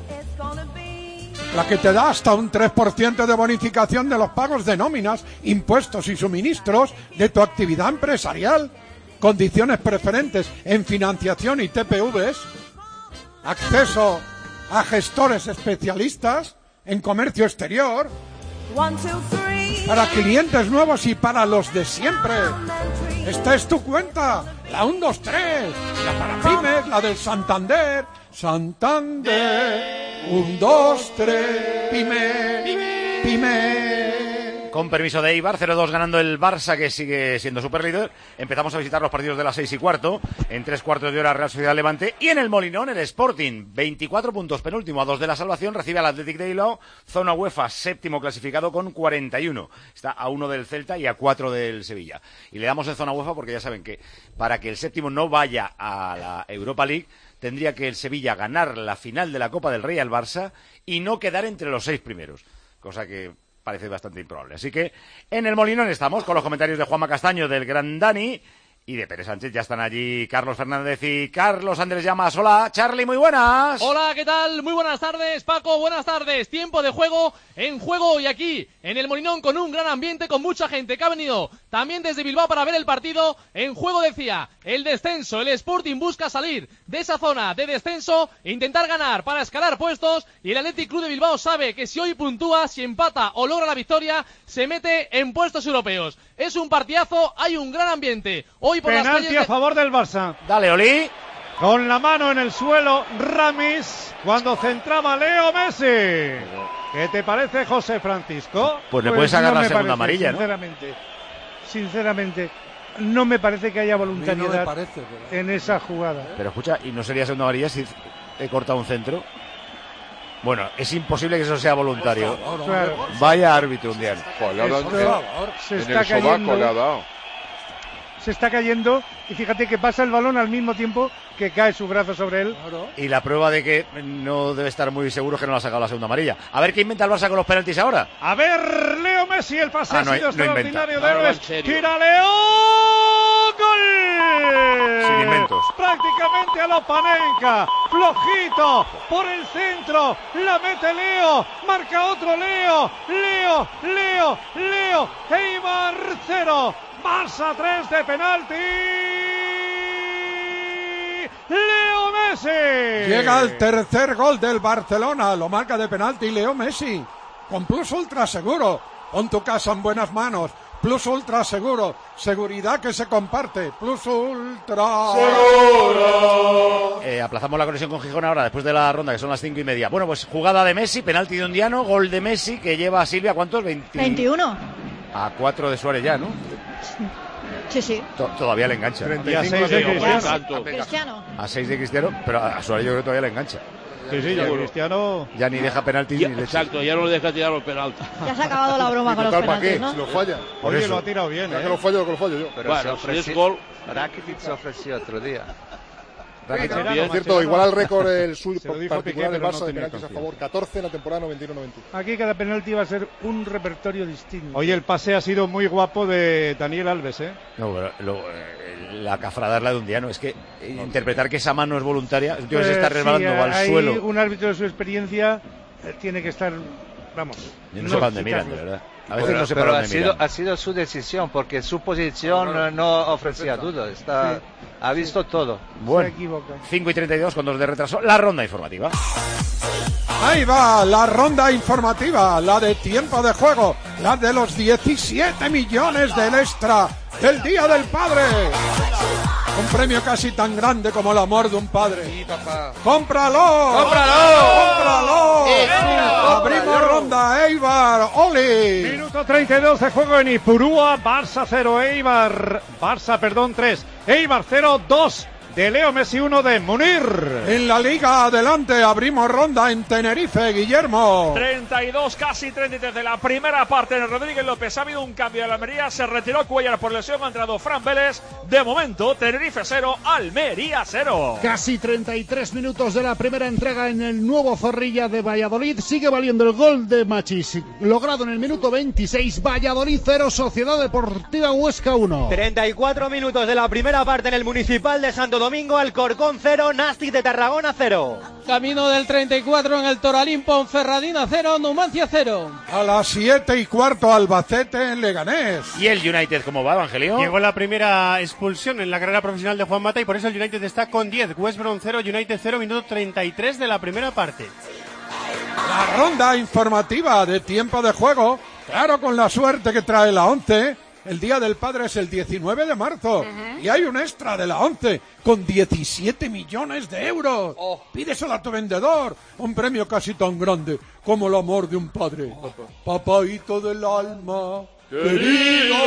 La que te da hasta un 3% de bonificación de los pagos de nóminas, impuestos y suministros de tu actividad empresarial. Condiciones preferentes en financiación y TPVs. Acceso a gestores especialistas en comercio exterior. Para clientes nuevos y para los de siempre. Esta es tu cuenta, la 1-2-3, la para pymes, la del Santander. Santander, 1-2-3, pyme. Con permiso de Eibar, 0-2 ganando el Barça, que sigue siendo superlíder. Empezamos a visitar los partidos de las 6:15. En 3/4 de hora, Real Sociedad Levante. Y en el Molinón, el Sporting, 24 puntos, penúltimo a 2 de la salvación. Recibe al Athletic de Bilbao. Zona UEFA, séptimo clasificado con 41. Está a 1 del Celta y a 4 del Sevilla. Y le damos en zona UEFA porque ya saben que para que el séptimo no vaya a la Europa League, tendría que el Sevilla ganar la final de la Copa del Rey al Barça y no quedar entre los 6 primeros. Cosa que parece bastante improbable. Así que en el Molinón estamos con los comentarios de Juanma Castaño, del Gran Dani y de Pérez Sánchez. Ya están allí Carlos Fernández y Carlos Andrés Llamas. Hola, Charlie, muy buenas. Hola, ¿qué tal? Muy buenas tardes, Paco, buenas tardes. Tiempo de juego en juego hoy aquí, en el Molinón, con un gran ambiente, con mucha gente que ha venido también desde Bilbao para ver el partido. En juego, decía, el descenso. El Sporting busca salir de esa zona de descenso, intentar ganar para escalar puestos, y el Athletic Club de Bilbao sabe que si hoy puntúa, si empata o logra la victoria, se mete en puestos europeos. Es un partidazo, hay un gran ambiente. Hoy por penalti las calles a favor del Barça. Dale, Oli. Con la mano en el suelo, Ramis, cuando centraba Leo Messi. ¿Qué te parece, José Francisco? Pues le puede sacar no la me segunda parece, amarilla, Sinceramente, no me parece que haya voluntariedad no me parece, pero... en esa jugada. Pero escucha, ¿y no sería segunda amarilla si he cortado un centro? Bueno, es imposible que eso sea voluntario. Claro. Vaya árbitro un día. Se está cayendo y fíjate que pasa el balón al mismo tiempo que cae su brazo sobre él. Y la prueba de que no debe estar muy seguro es que no le ha sacado la segunda amarilla. A ver qué inventa el Barça con los penaltis ahora. A ver, Leo Messi, el pase ha sido extraordinario de inventa. Héroes. ¡Tira Leo! ¡Gol! Sin inventos. Prácticamente a lo Panenka. Flojito por el centro. La mete Leo. Marca otro Leo. Leo. Eibar 0. Barça 3 de penalti. Leo Messi. Llega el tercer gol del Barcelona. Lo marca de penalti Leo Messi. Con Plus Ultra Seguro. Pon tu casa en buenas manos. Plus Ultra Seguro. Seguridad que se comparte. Plus Ultra Seguro. Aplazamos la conexión con Gijón ahora, después de la ronda, que son las 5:30. Bueno, pues jugada de Messi, penalti de Undiano, gol de Messi, que lleva a Silvia, ¿cuántos? 21. A 4 de Suárez ya, ¿no? Sí. Todavía le engancha. 36 de Cristiano. A 6 de Cristiano, pero a Suárez yo creo que todavía le engancha. Sí, ya Cristiano... Ya ni deja penalti ni leche. Exacto, ya no le deja tirar los penaltis. Ya se ha acabado la broma con los penaltis, ¿no? Si lo falla. Oye, lo ha tirado bien, Ya que lo fallo yo. Pero bueno, se si es gol... Rakitic se ofreció otro día. Es cierto, igual al récord el suyo particular del Piqué, Barça de penaltis a favor, 14 en la temporada 91-90. Aquí cada penalti va a ser un repertorio distinto. Oye, el pase ha sido muy guapo de Daniel Alves, ¿eh? No, pero la cafrada es la de Undiano. Es que interpretar que esa mano es voluntaria, el tío se está resbalando al suelo. Un árbitro de su experiencia tiene que estar, vamos. Yo no sé para dónde miran, de verdad. A veces no sé para dónde miran. Ha sido su decisión, porque su posición no ofrecía duda. Ha visto todo. Bueno, Se equivoca. 5:32 con 2 de retraso. La ronda informativa. Ahí va la ronda informativa, la de tiempo de juego, la de los 17 millones del extra del Día del Padre. Un premio casi tan grande como el amor de un padre. Sí, papá. ¡Cómpralo! Abrimos ronda, Eibar, Oli. Minuto 32 de juego en Ipurúa, Barça 0, Barça 3, Eibar 0, 2 de Leo Messi, 1 de Munir. En la Liga, adelante, abrimos ronda en Tenerife, Guillermo. 32, casi 33 de la primera parte en Rodríguez López. Ha habido un cambio de la Almería, se retiró Cuellar por lesión, ha entrado Fran Vélez. De momento, Tenerife 0, Almería 0. Casi 33 minutos de la primera entrega en el nuevo Zorrilla de Valladolid. Sigue valiendo el gol de Machís, logrado en el minuto 26. Valladolid 0, Sociedad Deportiva Huesca 1. 34 minutos de la primera parte en el Municipal de Santo Domingo. Alcorcón 0, Nàstic de Tarragona 0. Camino del 34 en el Toralín, Ponferradina 0, Numancia 0. A las 7:15 Albacete en Leganés. ¿Y el United cómo va, Evangelio? Llegó la primera expulsión en la carrera profesional de Juan Mata y por eso el United está con 10. West Brom 0, United 0, minuto 33 de la primera parte. La ronda informativa de tiempo de juego, claro, con la suerte que trae la 11. El Día del Padre es el 19 de marzo y hay un extra de la 11 con 17 millones de euros. Pídeselo a tu vendedor, un premio casi tan grande como el amor de un padre. Papaíto del alma querido.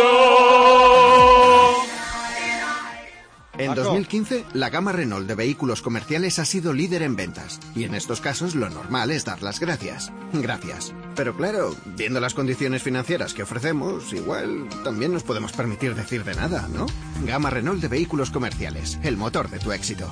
En 2015, la gama Renault de vehículos comerciales ha sido líder en ventas. Y en estos casos lo normal es dar las gracias. Gracias. Pero claro, viendo las condiciones financieras que ofrecemos, igual también nos podemos permitir decir de nada, ¿no? Gama Renault de vehículos comerciales, el motor de tu éxito.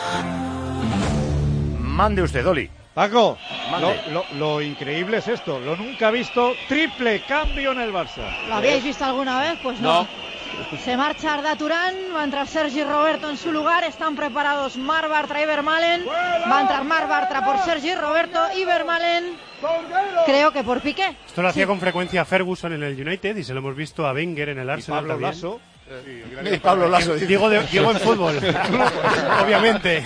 Mande usted, Oli. Paco, lo increíble es esto, lo nunca visto, triple cambio en el Barça. ¿Lo habíais visto alguna vez? Pues no. Se marcha Arda Turán, va a entrar Sergi Roberto en su lugar, están preparados Marc Bartra y Vermaelen, va a entrar Marc Bartra por Sergi Roberto y Vermaelen, creo que por Piqué. Esto lo hacía con frecuencia Ferguson en el United y se lo hemos visto a Wenger en el Arsenal Pablo también. Lasso. Y Pablo Lasso. Diego en fútbol, obviamente.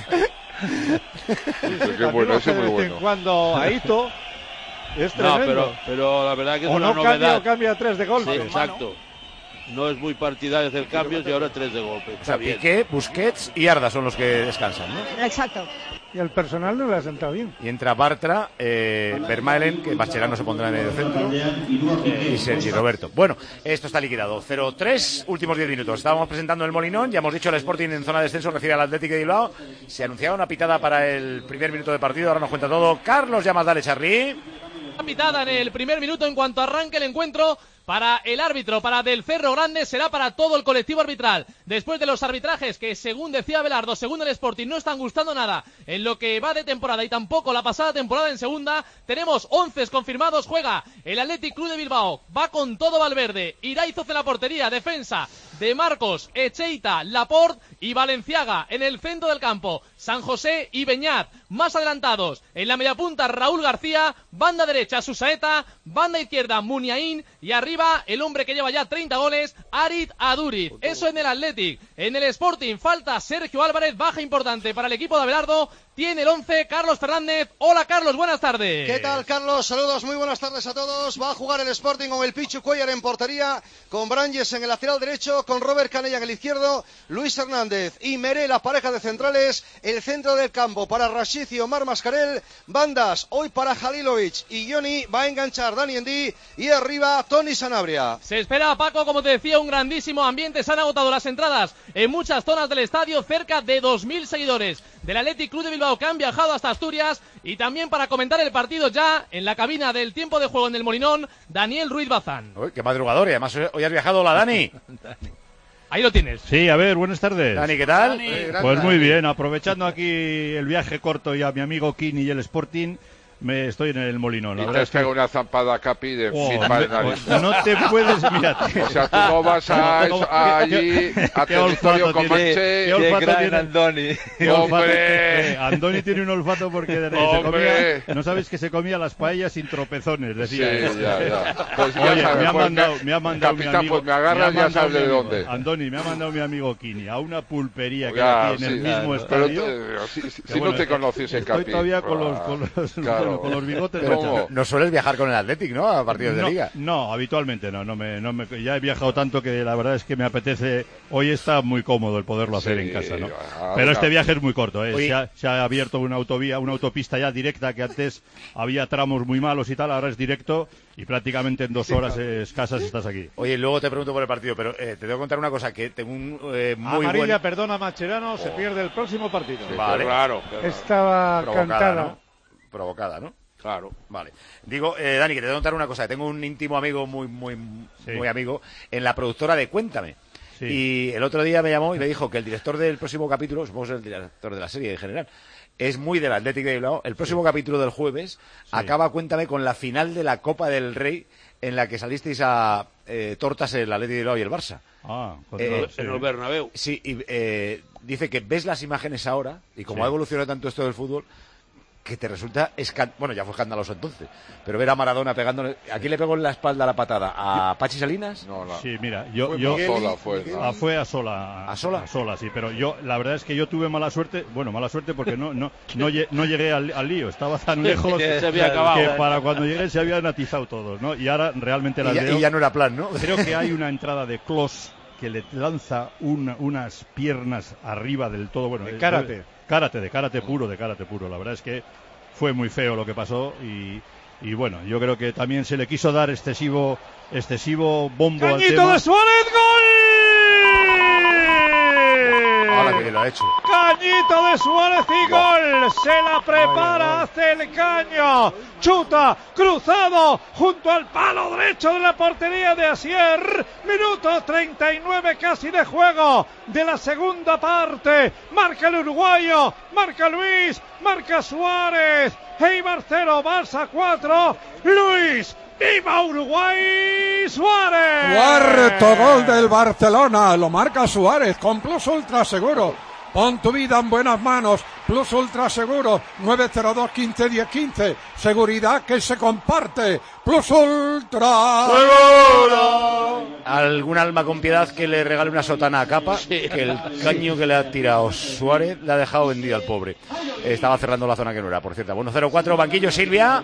Qué bueno, ese es muy De vez bueno. en cuando Aito es tremendo. pero la verdad que es o una no novedad. cambia 3 de golpe. Sí, exacto. No es muy partidario hacer cambios y ahora 3 de golpe. O sea, Piqué, Busquets y Arda son los que descansan, ¿no? Exacto. Y el personal no le ha sentado bien. Y entra Bartra, Vermaelen, que Mascherano se pondrá en medio centro, y Sergi Roberto. Bueno, esto está liquidado. 0-3, últimos 10 minutos. Estábamos presentando el Molinón, ya hemos dicho el Sporting en zona de descenso recibe al Athletic de Bilbao. Se anunciaba una pitada para el primer minuto de partido, ahora nos cuenta todo Carlos Llamas, dale Charly. Pitada en el primer minuto en cuanto arranque el encuentro. Para el árbitro, para Del Cerro Grande, será para todo el colectivo arbitral. Después de los arbitrajes que, según decía Belardo, según el Sporting, no están gustando nada en lo que va de temporada y tampoco la pasada temporada en segunda, tenemos 11 confirmados. Juega el Athletic Club de Bilbao, va con todo Valverde, Iraizoz en la portería, defensa de Marcos, Echeita, Laporte y Valenciaga en el centro del campo, San José y Beñat más adelantados, en la mediapunta Raúl García, banda derecha Susaeta, banda izquierda Muniain y arriba el hombre que lleva ya 30 goles, Arit Aduriz. Eso en el Athletic. En el Sporting falta Sergio Álvarez, baja importante para el equipo de Abelardo. Tiene el 11 Carlos Fernández. Hola Carlos, buenas tardes. ¿Qué tal Carlos? Saludos, muy buenas tardes a todos. Va a jugar el Sporting con el Pichu Cuellar en portería, con Branges en el lateral derecho, con Robert Canella en el izquierdo, Luis Hernández y Meré, la pareja de centrales, el centro del campo para Rashid y Omar Mascarel, bandas hoy para Halilovic y Johnny, va a enganchar Dani Endí y arriba Tony Sanabria. Se espera, Paco, como te decía, un grandísimo ambiente. Se han agotado las entradas en muchas zonas del estadio, cerca de 2.000 seguidores del Athletic Club de Bilbao que han viajado hasta Asturias. Y también para comentar el partido ya en la cabina del tiempo de juego en el Molinón, Daniel Ruiz Bazán. Uy, qué madrugador, y además hoy has viajado. Hola, Dani. Ahí lo tienes. Sí, a ver, buenas tardes. Dani, ¿qué tal? Pues muy bien, aprovechando aquí el viaje corto y a mi amigo Kini y el Sporting, estoy en el Molinón. Y te has pegado una zampada, Capi, de firmar el nariz. No te puedes, mírate. O sea, tú no vas allí a territorio comanche. ¿Qué olfato tiene Andoni? ¡Hombre! Andoni tiene un olfato porque se comía, no sabes que se comía las paellas sin tropezones, decía. Sí, ya. Pues ya oye, sabes, me ha mandado capitán, mi amigo. pues me agarras, ya sabes de dónde. Andoni, me ha mandado mi amigo Kini a una pulpería que hay aquí en el mismo estadio. Pero si no te conociese, Capi. Estoy todavía con los bigotes. No sueles viajar con el Athletic, ¿no? A partidos de liga. No, habitualmente no. Ya he viajado tanto que la verdad es que me apetece. Hoy está muy cómodo el poderlo hacer en casa, ¿no? Pero este viaje es muy corto, ¿eh? Se ha abierto una autopista ya directa, que antes había tramos muy malos y tal, ahora es directo y prácticamente en 2 horas escasas estás aquí. Oye, luego te pregunto por el partido, pero te tengo que contar una cosa, que tengo un muy amarilla, buen... perdona Mascherano, se pierde el próximo partido. Sí, vale. Claro. Estaba cantada. Provocada, ¿no? Claro. Vale. Digo, Dani, que te tengo que contar una cosa. Tengo un íntimo amigo, muy amigo, en la productora de Cuéntame. Sí. Y el otro día me llamó y me dijo que el director del próximo capítulo, supongo que es el director de la serie en general, es muy del Athletic de Bilbao. El próximo capítulo del jueves acaba, Cuéntame, con la final de la Copa del Rey, en la que salisteis a tortas el Athletic de Bilbao y el Barça. En el Bernabéu. Sí, y dice que ves las imágenes ahora, y como ha evolucionado tanto esto del fútbol, que te resulta bueno, ya fue escandaloso entonces, pero ver a Maradona pegándole, ¿aquí le pegó en la espalda la patada? ¿A Pachi Salinas? No. Sí, mira, fue a Sola, sí, pero la verdad es que yo tuve mala suerte porque no llegué al lío, estaba tan lejos que para cuando llegué se habían atizado todos, ¿no? Y ahora realmente y ya no era plan, ¿no? Creo que hay una entrada de Klos que le lanza unas piernas arriba del todo, bueno, de karate. De karate puro. La verdad es que fue muy feo lo que pasó y bueno, yo creo que también se le quiso dar excesivo bombo al tema. ¡Cañito de Suárez, gol! Ahora que lo ha hecho. Cañito de Suárez y gol. Se la prepara, hace el caño. Chuta, cruzado, junto al palo derecho de la portería de Asier. Minuto 39 casi de juego de la segunda parte. Marca el uruguayo, marca Luis, marca Suárez. Eibar 0, Barça 4. Luis ¡Viva Uruguay! ¡Suárez! Cuarto gol del Barcelona, lo marca Suárez con Plus Ultra Seguro. Pon tu vida en buenas manos. Plus Ultra Seguro, 902-15-10-15. Seguridad que se comparte. Plus Ultra Seguro. Algún alma con piedad que le regale una sotana a capa, que el caño que le ha tirado Suárez le ha dejado vendido al pobre. Estaba cerrando la zona que no era, por cierto. 1-0-4, banquillo, Silvia.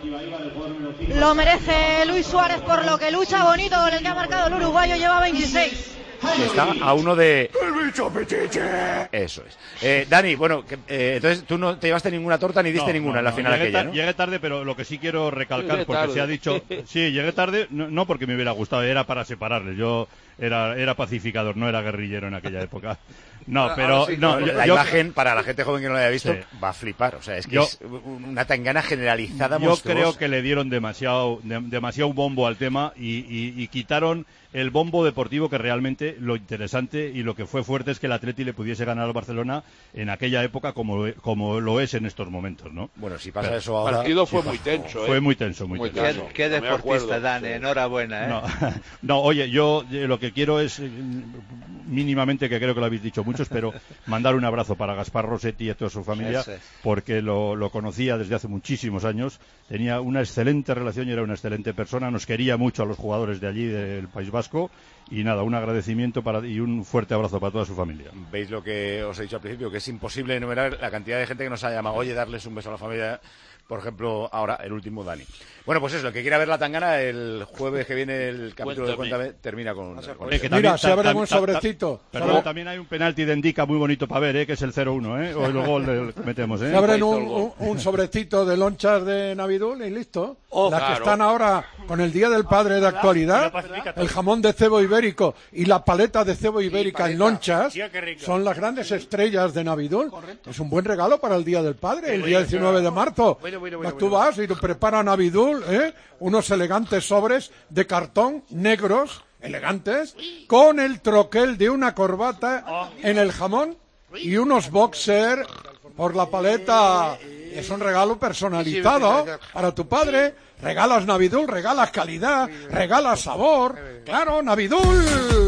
Lo merece Luis Suárez por lo que lucha bonito con el que ha marcado el uruguayo, lleva 26. Está a uno de... ¡El bicho Pichichi! Eso es. Dani, bueno, entonces tú no te llevaste ninguna torta ni diste ninguna en la final aquella, ¿no? Llegué tarde, pero lo que sí quiero recalcar, porque se ha dicho... Sí, llegué tarde, no porque me hubiera gustado, era para separarles. Yo era pacificador, no era guerrillero en aquella época. No, pero... la imagen, para la gente joven que no la haya visto, va a flipar. O sea, es que es una tangana generalizada monstruosa. Yo creo que le dieron demasiado bombo al tema y quitaron el bombo deportivo, que realmente lo interesante y lo que fue fuerte es que el Atleti le pudiese ganar al Barcelona en aquella época como lo es en estos momentos, ¿no? Bueno, si pasa eso ahora... El partido fue muy tenso, Fue muy tenso, muy tenso. Qué deportista, Dani, enhorabuena, ¿eh? No, oye, yo lo que quiero es, mínimamente, que creo que lo habéis dicho muchos, pero mandar un abrazo para Gaspar Rossetti y a toda su familia, porque lo conocía desde hace muchísimos años, tenía una excelente relación y era una excelente persona, nos quería mucho a los jugadores de allí, del País Vasco, y nada, un agradecimiento y un fuerte abrazo para toda su familia. Veis lo que os he dicho al principio, que es imposible enumerar la cantidad de gente que nos ha llamado, oye, darles un beso a la familia. Por ejemplo, ahora el último Dani. Bueno, pues eso, el que quiera ver la tangana, el jueves que viene el capítulo de Cuéntame termina con eso. Mira, se abre un sobrecito. Perdón, también hay un penalti de Endica muy bonito para ver, que es el 0-1, o el gol le metemos, Se abren un sobrecito de lonchas de Navidul y listo. Las que están ahora con el Día del Padre de actualidad, el jamón de cebo ibérico y la paleta de cebo ibérica en lonchas, son las grandes estrellas de Navidul. Es un buen regalo para el Día del Padre, el día 19 de marzo. Tú vas y te preparan Navidul, unos elegantes sobres de cartón negros, elegantes, con el troquel de una corbata en el jamón y unos boxer por la paleta. Es un regalo personalizado para tu padre. Regalas Navidul, regalas calidad, regalas sabor. Claro, Navidul.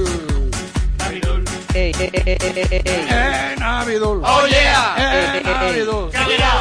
Navidul. Navidul. Oh yeah. Navidul.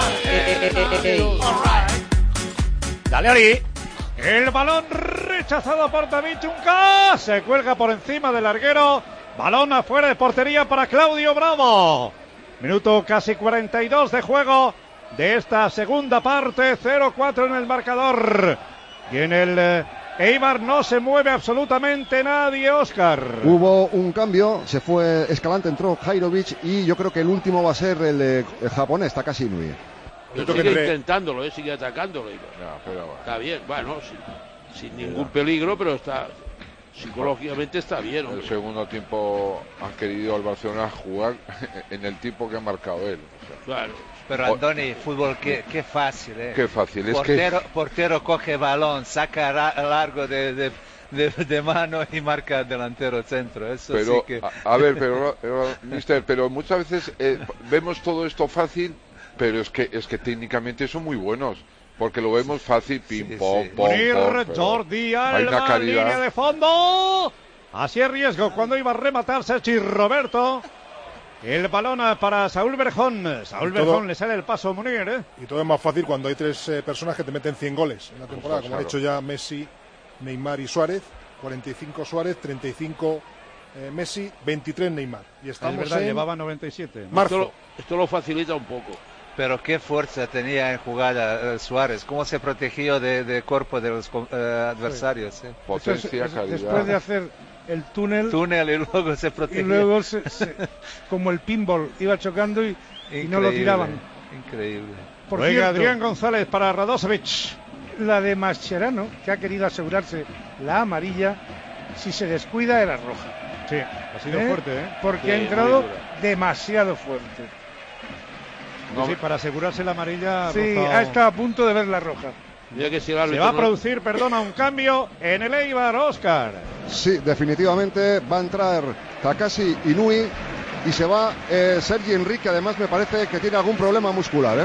Dale, Ori. El balón rechazado por David Junca. Se cuelga por encima del larguero. Balón afuera de portería para Claudio Bravo. Minuto casi 42 de juego de esta segunda parte. 0-4 en el marcador. Y en el Eibar no se mueve absolutamente nadie, Óscar. Hubo un cambio, se fue Escalante, entró Jairovic y yo creo que el último va a ser el japonés, Takashi Inui. Sigue intentándolo, sigue atacándolo. Está bien, bueno, sin ningún peligro, pero psicológicamente está bien. En el segundo tiempo han querido al Barcelona jugar en el tipo que ha marcado él. Claro. Pero Andoni, fútbol, qué fácil, Qué fácil. Portero coge balón, saca largo de mano y marca delantero centro. Eso pero, sí que... mister, pero muchas veces vemos todo esto fácil, pero es que técnicamente son muy buenos. Porque lo vemos fácil, pom. Jordi Alba, línea de fondo. Así es riesgo cuando iba a rematar Sergi Roberto. El balón para Saúl Berjón. Saúl Berjón le sale el paso a Munir. Y todo es más fácil cuando hay tres personas que te meten 100 goles en la temporada, como han hecho ya Messi, Neymar y Suárez. 45 Suárez, 35 Messi, 23 Neymar. Y estamos es verdad, llevaba 97. Esto lo facilita un poco. Pero qué fuerza tenía en jugada Suárez, cómo se protegió de cuerpo de los adversarios. Potencia, calidad. Después de hacer el túnel y luego se protegió. Y luego, como el pinball, iba chocando y no lo tiraban. Increíble. Por cierto, Adrián González para Radosevic. La de Mascherano, que ha querido asegurarse la amarilla, si se descuida era roja. Sí, ha sido fuerte, Porque ha entrado demasiado fuerte. Sí, para asegurarse la amarilla. Sí, ha estado a punto de ver la roja. Se va a producir, un cambio en el Eibar, Óscar. Sí, definitivamente va a entrar Takashi Inui y se va Sergi Enrique, además me parece que tiene algún problema muscular,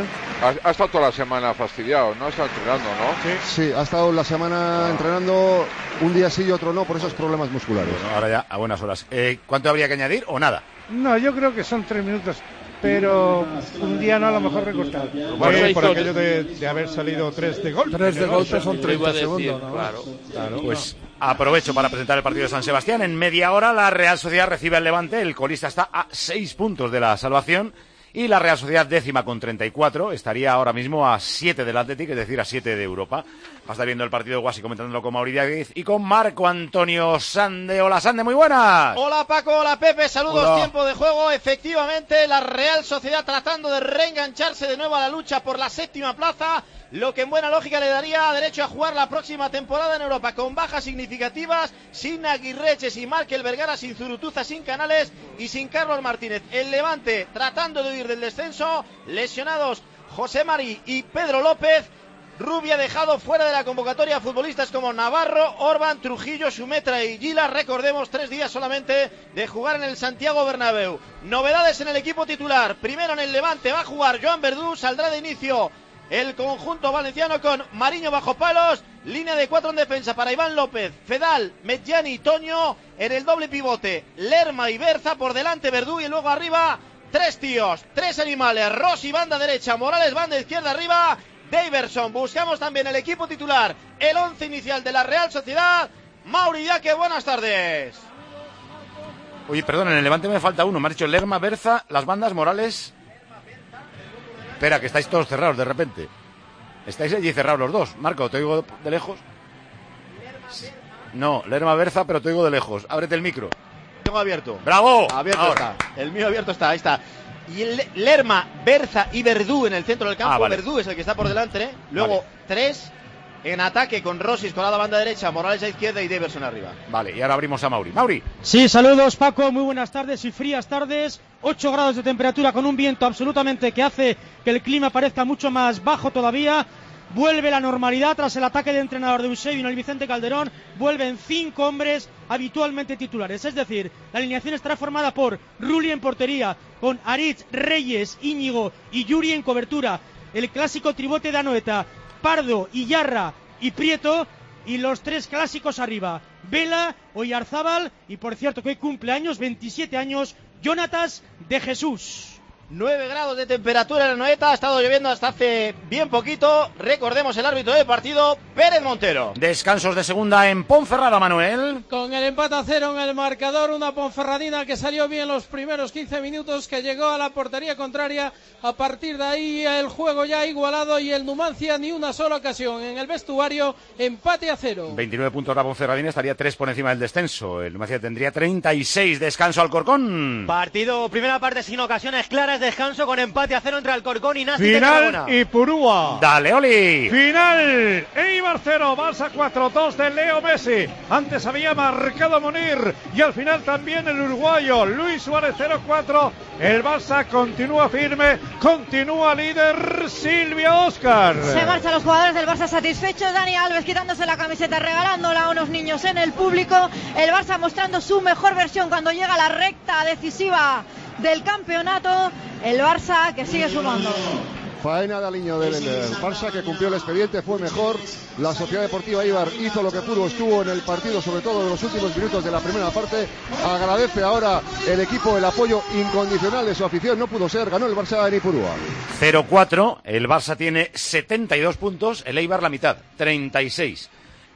Ha estado toda la semana fastidiado, ¿no? Ha estado entrenando, ¿no? Sí, ha estado la semana entrenando, un día sí y otro no, por esos problemas musculares. Bueno, ahora ya, a buenas horas. ¿Cuánto habría que añadir o nada? No, yo creo que son 3 minutos, pero un día no, a lo mejor recortado. Bueno, por aquello de haber salido 3 de golpe. 3 de golpe son 30 segundos, ¿no? Claro. Pues aprovecho para presentar el partido de San Sebastián. En media hora la Real Sociedad recibe al Levante, el colista está a 6 puntos de la salvación. Y la Real Sociedad, 10ª con 34, estaría ahora mismo a 7 del Athletic, es decir, a 7 de Europa. Va a estar viendo el partido de Guasi comentándolo con Mauri Díaz y con Marco Antonio Sande. Hola, Sande, muy buenas. Hola, Paco, hola, Pepe, saludos. Hola. Tiempo de juego, efectivamente, la Real Sociedad tratando de reengancharse de nuevo a la lucha por la 7ª plaza, lo que en buena lógica le daría derecho a jugar la próxima temporada en Europa, con bajas significativas, sin Aguirreche, sin Markel Vergara, sin Zurutuza, sin Canales y sin Carlos Martínez. El Levante tratando de huir del descenso, lesionados José Mari y Pedro López. Rubia dejado fuera de la convocatoria a futbolistas como Navarro, Orban, Trujillo, Sumetra y Gila. Recordemos, 3 días solamente de jugar en el Santiago Bernabéu. Novedades en el equipo titular. Primero en el Levante va a jugar Joan Verdú, saldrá de inicio el conjunto valenciano con Mariño bajo palos, línea de 4 en defensa para Iván López, Fedal, Medjani y Toño, en el doble pivote Lerma y Berza, por delante Verdú y luego arriba 3 tíos, 3 animales, Rossi banda derecha, Morales banda izquierda arriba, Daverson. Buscamos también el equipo titular, el 11 inicial de la Real Sociedad. Mauri Diaque, buenas tardes. Oye, perdón, en el Levante me falta uno, me ha dicho Lerma, Berza, las bandas Morales. Espera, que estáis todos cerrados de repente. Estáis allí cerrados los dos. Marco, ¿te oigo de lejos? No, Lerma Berza, pero te oigo de lejos. Ábrete el micro. Tengo abierto. ¡Bravo! Abierto ahora está. El mío abierto está, ahí está. Y Lerma, Berza y Verdú en el centro del campo. Vale. Verdú es el que está por delante. Luego Vale. 3 en ataque con Rossi con la banda derecha, Morales a izquierda y Daverson arriba. Vale, y ahora abrimos a Mauri. Mauri. Sí, saludos Paco, muy buenas tardes y frías tardes. 8 grados de temperatura con un viento absolutamente que hace que el clima parezca mucho más bajo todavía. Vuelve la normalidad tras el ataque de entrenador de Eusebio en el Vicente Calderón. Vuelven 5 hombres habitualmente titulares. Es decir, la alineación estará formada por Rulli en portería, con Aritz, Reyes, Íñigo y Yuri en cobertura. El clásico tribote de Anoeta, Pardo, Iyarra y Prieto. Y los 3 clásicos arriba, Vela, Oyarzábal y por cierto que hoy cumple años, 27 años, Jonatas de Jesús. 9 grados de temperatura en la Noeta, ha estado lloviendo hasta hace bien poquito. Recordemos el árbitro del partido, Pérez Montero. Descansos de segunda en Ponferrada, Manuel. Con el empate a 0 en el marcador, una Ponferradina que salió bien los primeros 15 minutos, que llegó a la portería contraria. A partir de ahí el juego ya igualado y el Numancia ni una sola ocasión. En el vestuario, empate a 0. 29 puntos la Ponferradina, estaría 3 por encima del descenso. El Numancia tendría 36. Descanso Alcorcón. Partido, primera parte sin ocasiones claras, descanso con empate a 0 entre Alcorcón y Nasti. Final y Purúa. Dale, Oli. Final. Eibar 0, Barça 4, 2 de Leo Messi. Antes había marcado Munir y al final también el uruguayo Luis Suárez 0-4. El Barça continúa firme, continúa líder Silvia Óscar. Se marchan los jugadores del Barça satisfechos. Dani Alves quitándose la camiseta, regalándola a unos niños en el público. El Barça mostrando su mejor versión cuando llega a la recta decisiva del campeonato. El Barça que sigue sumando. Faena de Aliño del Barça, que cumplió el expediente, fue mejor. La Sociedad Deportiva Eibar hizo lo que pudo, estuvo en el partido, sobre todo en los últimos minutos de la primera parte. Agradece ahora el equipo el apoyo incondicional de su afición. No pudo ser, ganó el Barça en Ipurúa. 0-4, el Barça tiene 72 puntos, el Eibar la mitad, 36.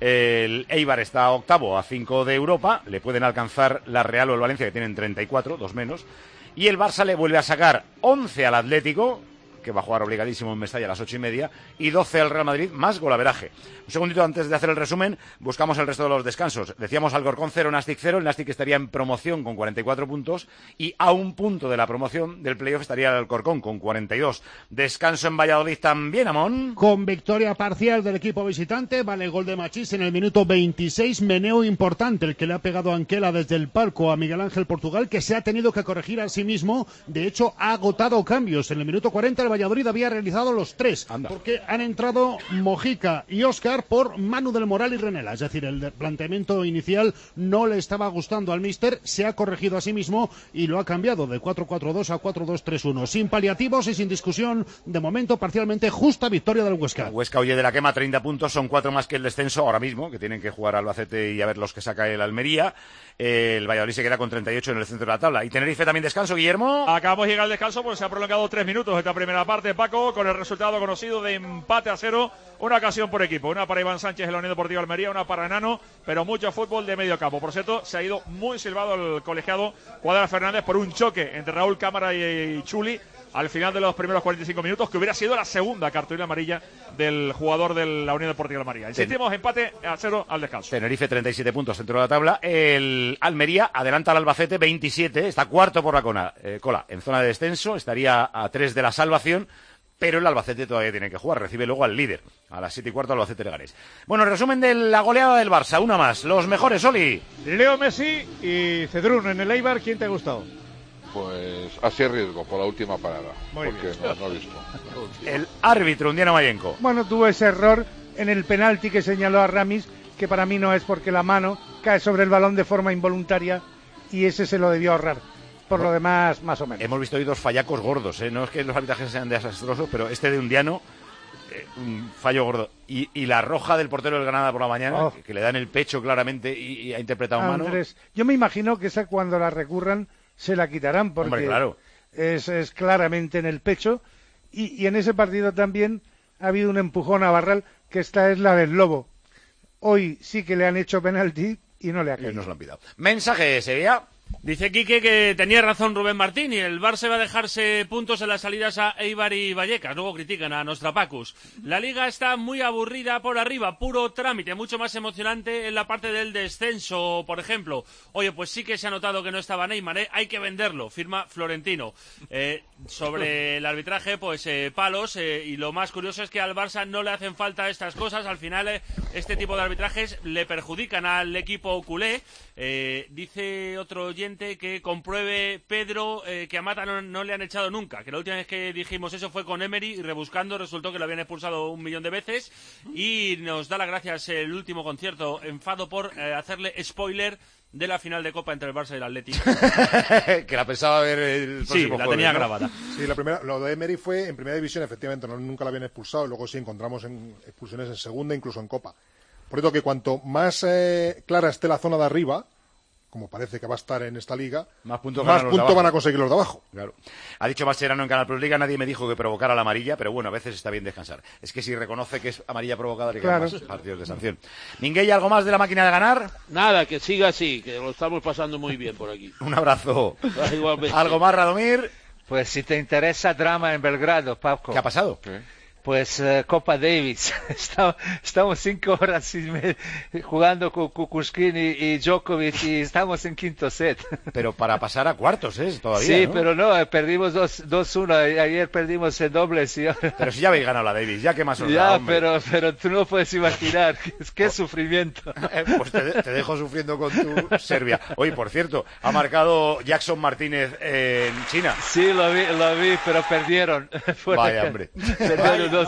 El Eibar está octavo a 5 de Europa, le pueden alcanzar la Real o el Valencia, que tienen 34, 2 menos. Y el Barça le vuelve a sacar 11 al Atlético, que va a jugar obligadísimo en Mestalla a las 8:30, y 12 al Real Madrid, más golaveraje. Un segundito antes de hacer el resumen, buscamos el resto de los descansos. Decíamos Alcorcón 0, Nastic 0, el Nastic estaría en promoción con 44 puntos, y a un punto de la promoción del playoff estaría el Alcorcón con 42. Descanso en Valladolid también, Amón. Con victoria parcial del equipo visitante, vale el gol de Machís en el minuto 26, meneo importante el que le ha pegado Anquela desde el palco a Miguel Ángel Portugal, que se ha tenido que corregir a sí mismo. De hecho, ha agotado cambios. En el minuto 40 el Valladolid había realizado los 3, porque han entrado Mojica y Óscar por Manu del Moral y Renela. Es decir, el planteamiento inicial no le estaba gustando al míster, se ha corregido a sí mismo y lo ha cambiado de 4-4-2 a 4-2-3-1. Sin paliativos y sin discusión, de momento parcialmente justa victoria del Huesca. Huesca huye de la quema, 30 puntos, son 4 más que el descenso ahora mismo, que tienen que jugar Albacete y a ver los que saca el Almería. El Valladolid se queda con 38 en el centro de la tabla. ¿Y Tenerife también descanso, Guillermo? Acabamos de llegar al descanso porque se ha prolongado 3 minutos esta primera parte, Paco, con el resultado conocido de empate a 0. Una ocasión por equipo, una para Iván Sánchez en la Unión Deportiva Almería, una para Enano, pero mucho fútbol de medio campo. Por cierto, se ha ido muy silbado el colegiado Cuadra Fernández por un choque entre Raúl Cámara y Chuli al final de los primeros 45 minutos, que hubiera sido la segunda cartulina amarilla del jugador de la Unión Deportiva Almería. Insistimos, empate a 0 al descanso. Tenerife 37 puntos dentro de la tabla. El Almería adelanta al Albacete 27, está cuarto por la cola en zona de descenso, estaría a 3 de la salvación. Pero el Albacete todavía tiene que jugar, recibe luego al líder, a las 7:15 Albacete Leganés. Bueno, resumen de la goleada del Barça, una más, los mejores, Oli. Leo Messi y Cedrún en el Eibar, ¿quién te ha gustado? Pues así riesgo por la última parada, Muy porque bien. no he visto. El árbitro, Undiano Mayenco. Bueno, tuvo ese error en el penalti que señaló a Ramis, que para mí no es porque la mano cae sobre el balón de forma involuntaria y ese se lo debió ahorrar. Por lo demás, más o menos. Hemos visto hoy dos fallacos gordos, ¿eh? No es que los arbitrajes sean desastrosos, pero este de Undiano, un fallo gordo. Y la roja del portero del Granada por la mañana, que le da en el pecho claramente y ha interpretado mano. Andrés, yo me imagino que esa cuando la recurran se la quitarán, porque hombre, claro, es claramente en el pecho. Y en ese partido también ha habido un empujón a Barral, que esta es la del Lobo. Hoy sí que le han hecho penalti y no le ha caído. Nos lo han pidado. Mensaje de Sevilla. Dice Quique que tenía razón Rubén Martín y el Barça va a dejarse puntos en las salidas a Eibar y Vallecas. Luego critican a Nostrapacus. La liga está muy aburrida por arriba, puro trámite, mucho más emocionante en la parte del descenso, por ejemplo. Oye, pues sí que se ha notado que no estaba Neymar, hay que venderlo, firma Florentino. Sobre el arbitraje, pues palos, y lo más curioso es que al Barça no le hacen falta estas cosas. Al final este tipo de arbitrajes le perjudican al equipo culé. Dice otro oyente que compruebe Pedro que a Mata no le han echado nunca, que la última vez que dijimos eso fue con Emery y rebuscando resultó que lo habían expulsado 1.000.000 de veces. Y nos da las gracias el último concierto, enfado por hacerle spoiler de la final de Copa entre el Barça y el Atlético. Que la pensaba ver el próximo jueves, tenía ¿no? grabada. Sí, lo de Emery fue en primera división, efectivamente, nunca la habían expulsado, y luego sí encontramos en expulsiones en segunda, incluso en Copa. Por eso que cuanto más clara esté la zona de arriba, como parece que va a estar en esta liga, más puntos van a conseguir los de abajo. Claro. Ha dicho Mascherano en Canal Plus Liga, nadie me dijo que provocara la amarilla, pero bueno, a veces está bien descansar. Es que si reconoce que es amarilla provocada, le quedan más partidos de sanción. Minguella, ¿algo más de la máquina de ganar? Nada, que siga así, que lo estamos pasando muy bien por aquí. Un abrazo. Igualmente. ¿Algo más, Radomir? Pues si te interesa drama en Belgrado, Paco. ¿Qué ha pasado? Pues Copa Davis. Estamos 5 horas jugando con Kukushkin y Djokovic y estamos en quinto set. Pero para pasar a cuartos, todavía, sí, ¿no? pero no, perdimos 2-1. Ayer perdimos en dobles. Pero si ya habéis ganado la Davis, ya que más os da, ya, hombre. pero tú no puedes imaginar. Qué sufrimiento. Pues te dejo sufriendo con tu Serbia. Oye, por cierto, ha marcado Jackson Martínez en China. Sí, lo vi, pero perdieron. Vaya, hombre. Perdieron 2-1.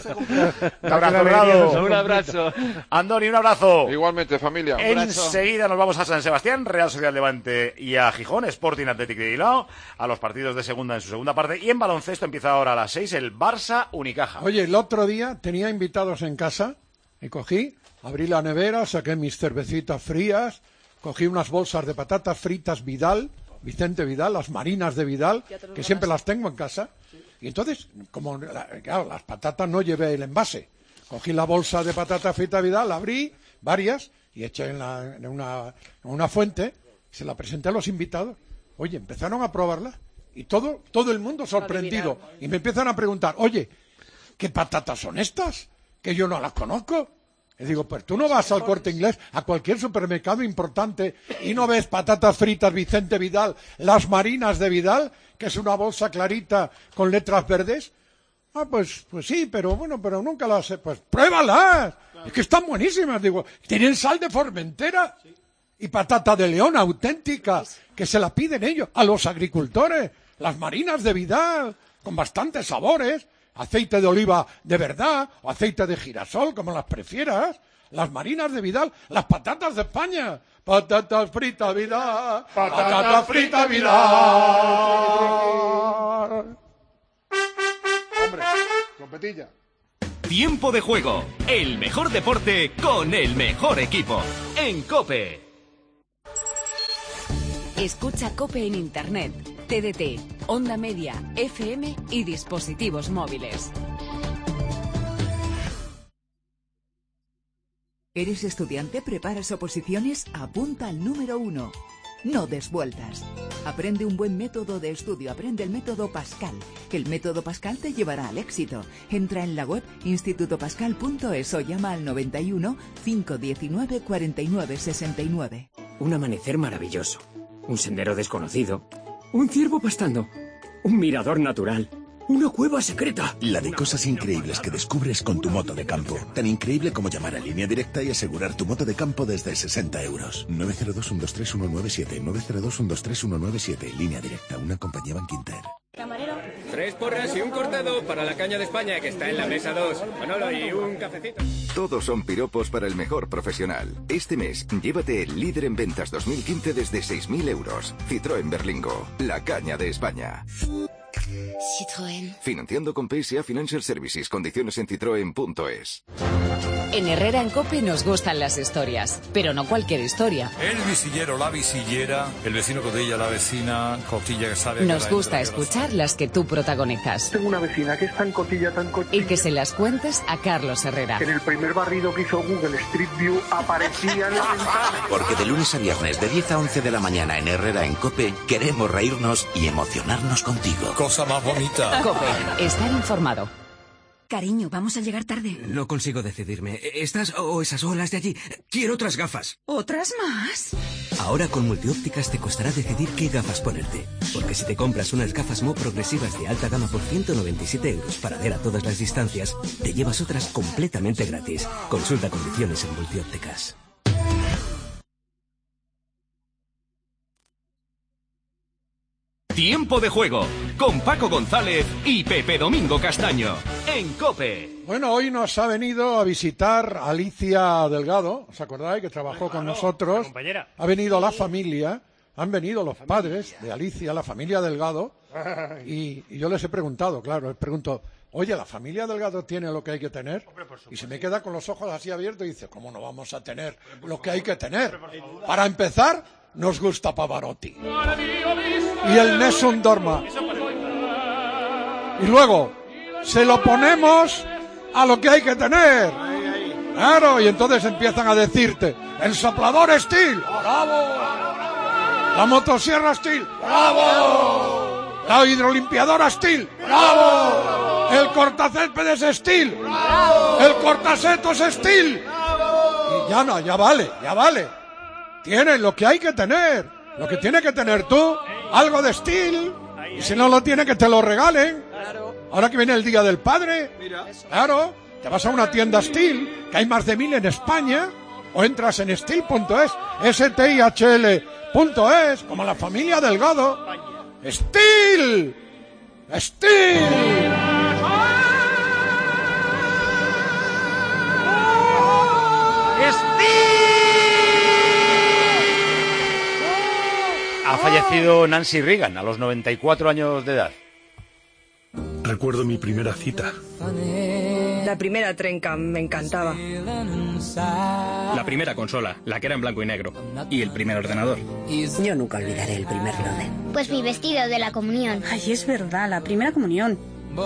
Un abrazo, Rado. Un abrazo. Andoni, un abrazo. Igualmente, familia. Enseguida nos vamos a San Sebastián, Real Sociedad Levante y a Gijón, Sporting Athletic de Bilbao, a los partidos de segunda en su segunda parte. Y en baloncesto empieza ahora a las 6 el Barça Unicaja. Oye, el otro día tenía invitados en casa y abrí la nevera, saqué mis cervecitas frías, cogí unas bolsas de patatas fritas Vicente Vidal, las marinas de Vidal, que siempre las tengo en casa. Y entonces, como las patatas no llevé el envase, cogí la bolsa de patatas fritas Vidal, la abrí, varias, y eché en una fuente, se la presenté a los invitados. Oye, empezaron a probarla, y todo el mundo sorprendido. Y me empiezan a preguntar, oye, ¿qué patatas son estas? Que yo no las conozco. Y digo, pues tú no vas al Corte Inglés, a cualquier supermercado importante, y no ves patatas fritas Vicente Vidal, las marinas de Vidal, que es una bolsa clarita con letras verdes. Pues sí, pero nunca las he... Pues pruébalas, es que están buenísimas. Digo, tienen sal de Formentera y patata de León auténtica, que se la piden ellos a los agricultores, las marinas de Vidal. con bastantes sabores, aceite de oliva de verdad o aceite de girasol, como las prefieras, las marinas de Vidal, las patatas de España, patatas fritas Vidal, patatas fritas Vidal. Hombre, trompetilla. Tiempo de juego, el mejor deporte con el mejor equipo, en COPE. Escucha COPE en Internet, TDT, Onda Media, FM y dispositivos móviles. ¿Eres estudiante? ¿Preparas oposiciones? Apunta al número 1. No des vueltas. Aprende un buen método de estudio. Aprende el método Pascal. El método Pascal te llevará al éxito. Entra en la web institutopascal.es o llama al 91 519 49 69. Un amanecer maravilloso. Un sendero desconocido. Un ciervo pastando. Un mirador natural. ¡Una cueva secreta! La de cosas increíbles que descubres con tu moto de campo. Tan increíble como llamar a Línea Directa y asegurar tu moto de campo desde 60 euros. 902-123-197. 902-123-197. Línea Directa, una compañía Bankinter. Camarero. 3 porras y un cortado para la caña de España que está en la mesa 2. Manolo, y un cafecito. Todos son piropos para el mejor profesional. Este mes, llévate el líder en ventas 2015 desde 6.000 euros. Citroën Berlingo, la caña de España. Citroën. Financiando con PSA Financial Services. Condiciones en citroen.es. En Herrera en COPE nos gustan las historias, pero no cualquier historia. El visillero, la visillera, el vecino cotilla, la vecina cotilla que sabe... Nos gusta escuchar las que tú protagonizas. Tengo una vecina que es tan cotilla, y que se las cuentes a Carlos Herrera. En el primer barrido que hizo Google Street View aparecía en la ventana. Porque de lunes a viernes de 10 a 11 de la mañana en Herrera en COPE queremos reírnos y emocionarnos contigo. Cosa más bonita. COPE, estar informado. Cariño, vamos a llegar tarde. No consigo decidirme. ¿Estas o esas olas de allí? Quiero otras gafas. ¿Otras más? Ahora con Multiópticas te costará decidir qué gafas ponerte. Porque si te compras unas gafas Mo progresivas de alta gama por 197 euros para ver a todas las distancias, te llevas otras completamente gratis. Consulta condiciones en Multiópticas. Tiempo de juego, con Paco González y Pepe Domingo Castaño, en COPE. Bueno, hoy nos ha venido a visitar Alicia Delgado, ¿os acordáis? Que trabajó con nosotros. Compañera. Ha venido la familia, han venido los padres de Alicia, la familia Delgado, y yo les he preguntado, claro, les pregunto, oye, ¿la familia Delgado tiene lo que hay que tener? Y se me queda con los ojos así abiertos y dice, ¿cómo no vamos a tener lo que hay que tener? Para empezar, nos gusta Pavarotti. Y el Nessun Dorma. Y luego, se lo ponemos a lo que hay que tener. Claro, y entonces empiezan a decirte, el soplador Steel, ¡bravo! La motosierra Steel, ¡bravo! La hidrolimpiadora Steel, ¡bravo! El cortacéspedes Steel, ¡bravo! El cortasetos Steel. Y ya no, ya vale, ya vale. Tienen lo que hay que tener, lo que tiene que tener tú, algo de Steel, y si no lo tiene que te lo regalen. Ahora que viene el Día del Padre, claro, te vas a una tienda Steel, que hay más de 1000 en España, o entras en steel.es, STIHL.es, como la familia Delgado. ¡Steel! ¡Steel! Ha fallecido Nancy Reagan a los 94 años de edad. Recuerdo mi primera cita. La primera trenca me encantaba. La primera consola, la que era en blanco y negro. Y el primer ordenador. Yo nunca olvidaré el primer Loden. Pues mi vestido de la comunión. Ay, es verdad, la primera comunión.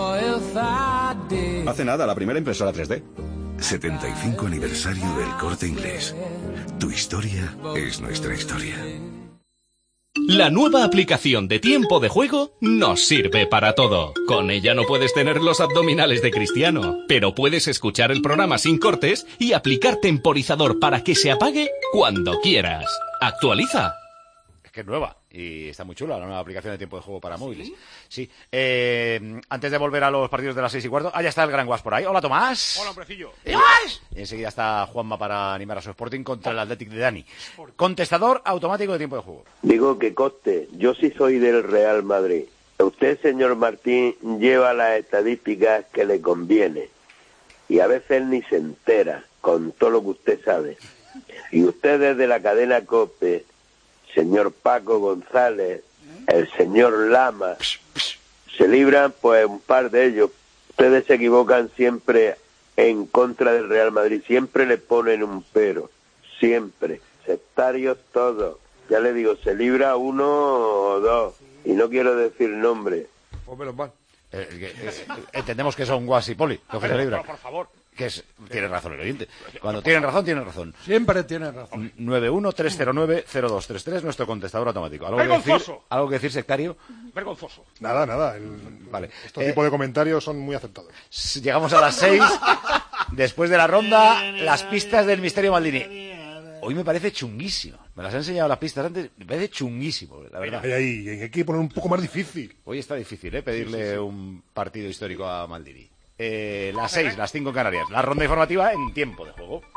Hace nada, la primera impresora 3D. 75 aniversario del Corte Inglés. Tu historia es nuestra historia. La nueva aplicación de Tiempo de Juego nos sirve para todo. Con ella no puedes tener los abdominales de Cristiano, pero puedes escuchar el programa sin cortes y aplicar temporizador para que se apague cuando quieras. Actualiza. Es que es nueva y está muy chula la nueva aplicación de Tiempo de Juego para móviles. Sí. Antes de volver a los partidos de las 6:15, ya está el Gran Guas por ahí. Hola, Tomás. Hola, hombrecillo. Y enseguida está Juanma para animar a su Sporting contra el Athletic de Dani. Contestador automático de Tiempo de Juego. Digo que coste, yo sí soy del Real Madrid, Usted, señor Martín, lleva las estadísticas que le conviene y a veces ni se entera con todo lo que usted sabe. Y usted desde la cadena COPE, señor Paco González, el señor Lama, se libran pues un par de ellos. Ustedes se equivocan siempre en contra del Real Madrid, siempre le ponen un pero, siempre, sectarios todos. Ya le digo, se libra uno o dos, y no quiero decir nombre. Pues menos mal. Entendemos que son Guasipoli, lo que se libra. Por favor. Tiene razón el oyente. Cuando tienen razón, tienen razón. Siempre tienen razón. 913090233, nuestro contestador automático. ¿Algo que decir, sectario? Vergonzoso. Nada. Vale. Este tipo de comentarios son muy aceptados. Llegamos a las 6. Después de la ronda, las pistas del Misterio Maldini. Hoy me parece chunguísimo. Me las he enseñado las pistas antes. Me parece chunguísimo, la verdad. Hay que poner un poco más difícil. Hoy está difícil, pedirle un partido histórico a Maldini. Las 6, las 5 en Canarias. La ronda informativa en tiempo de juego.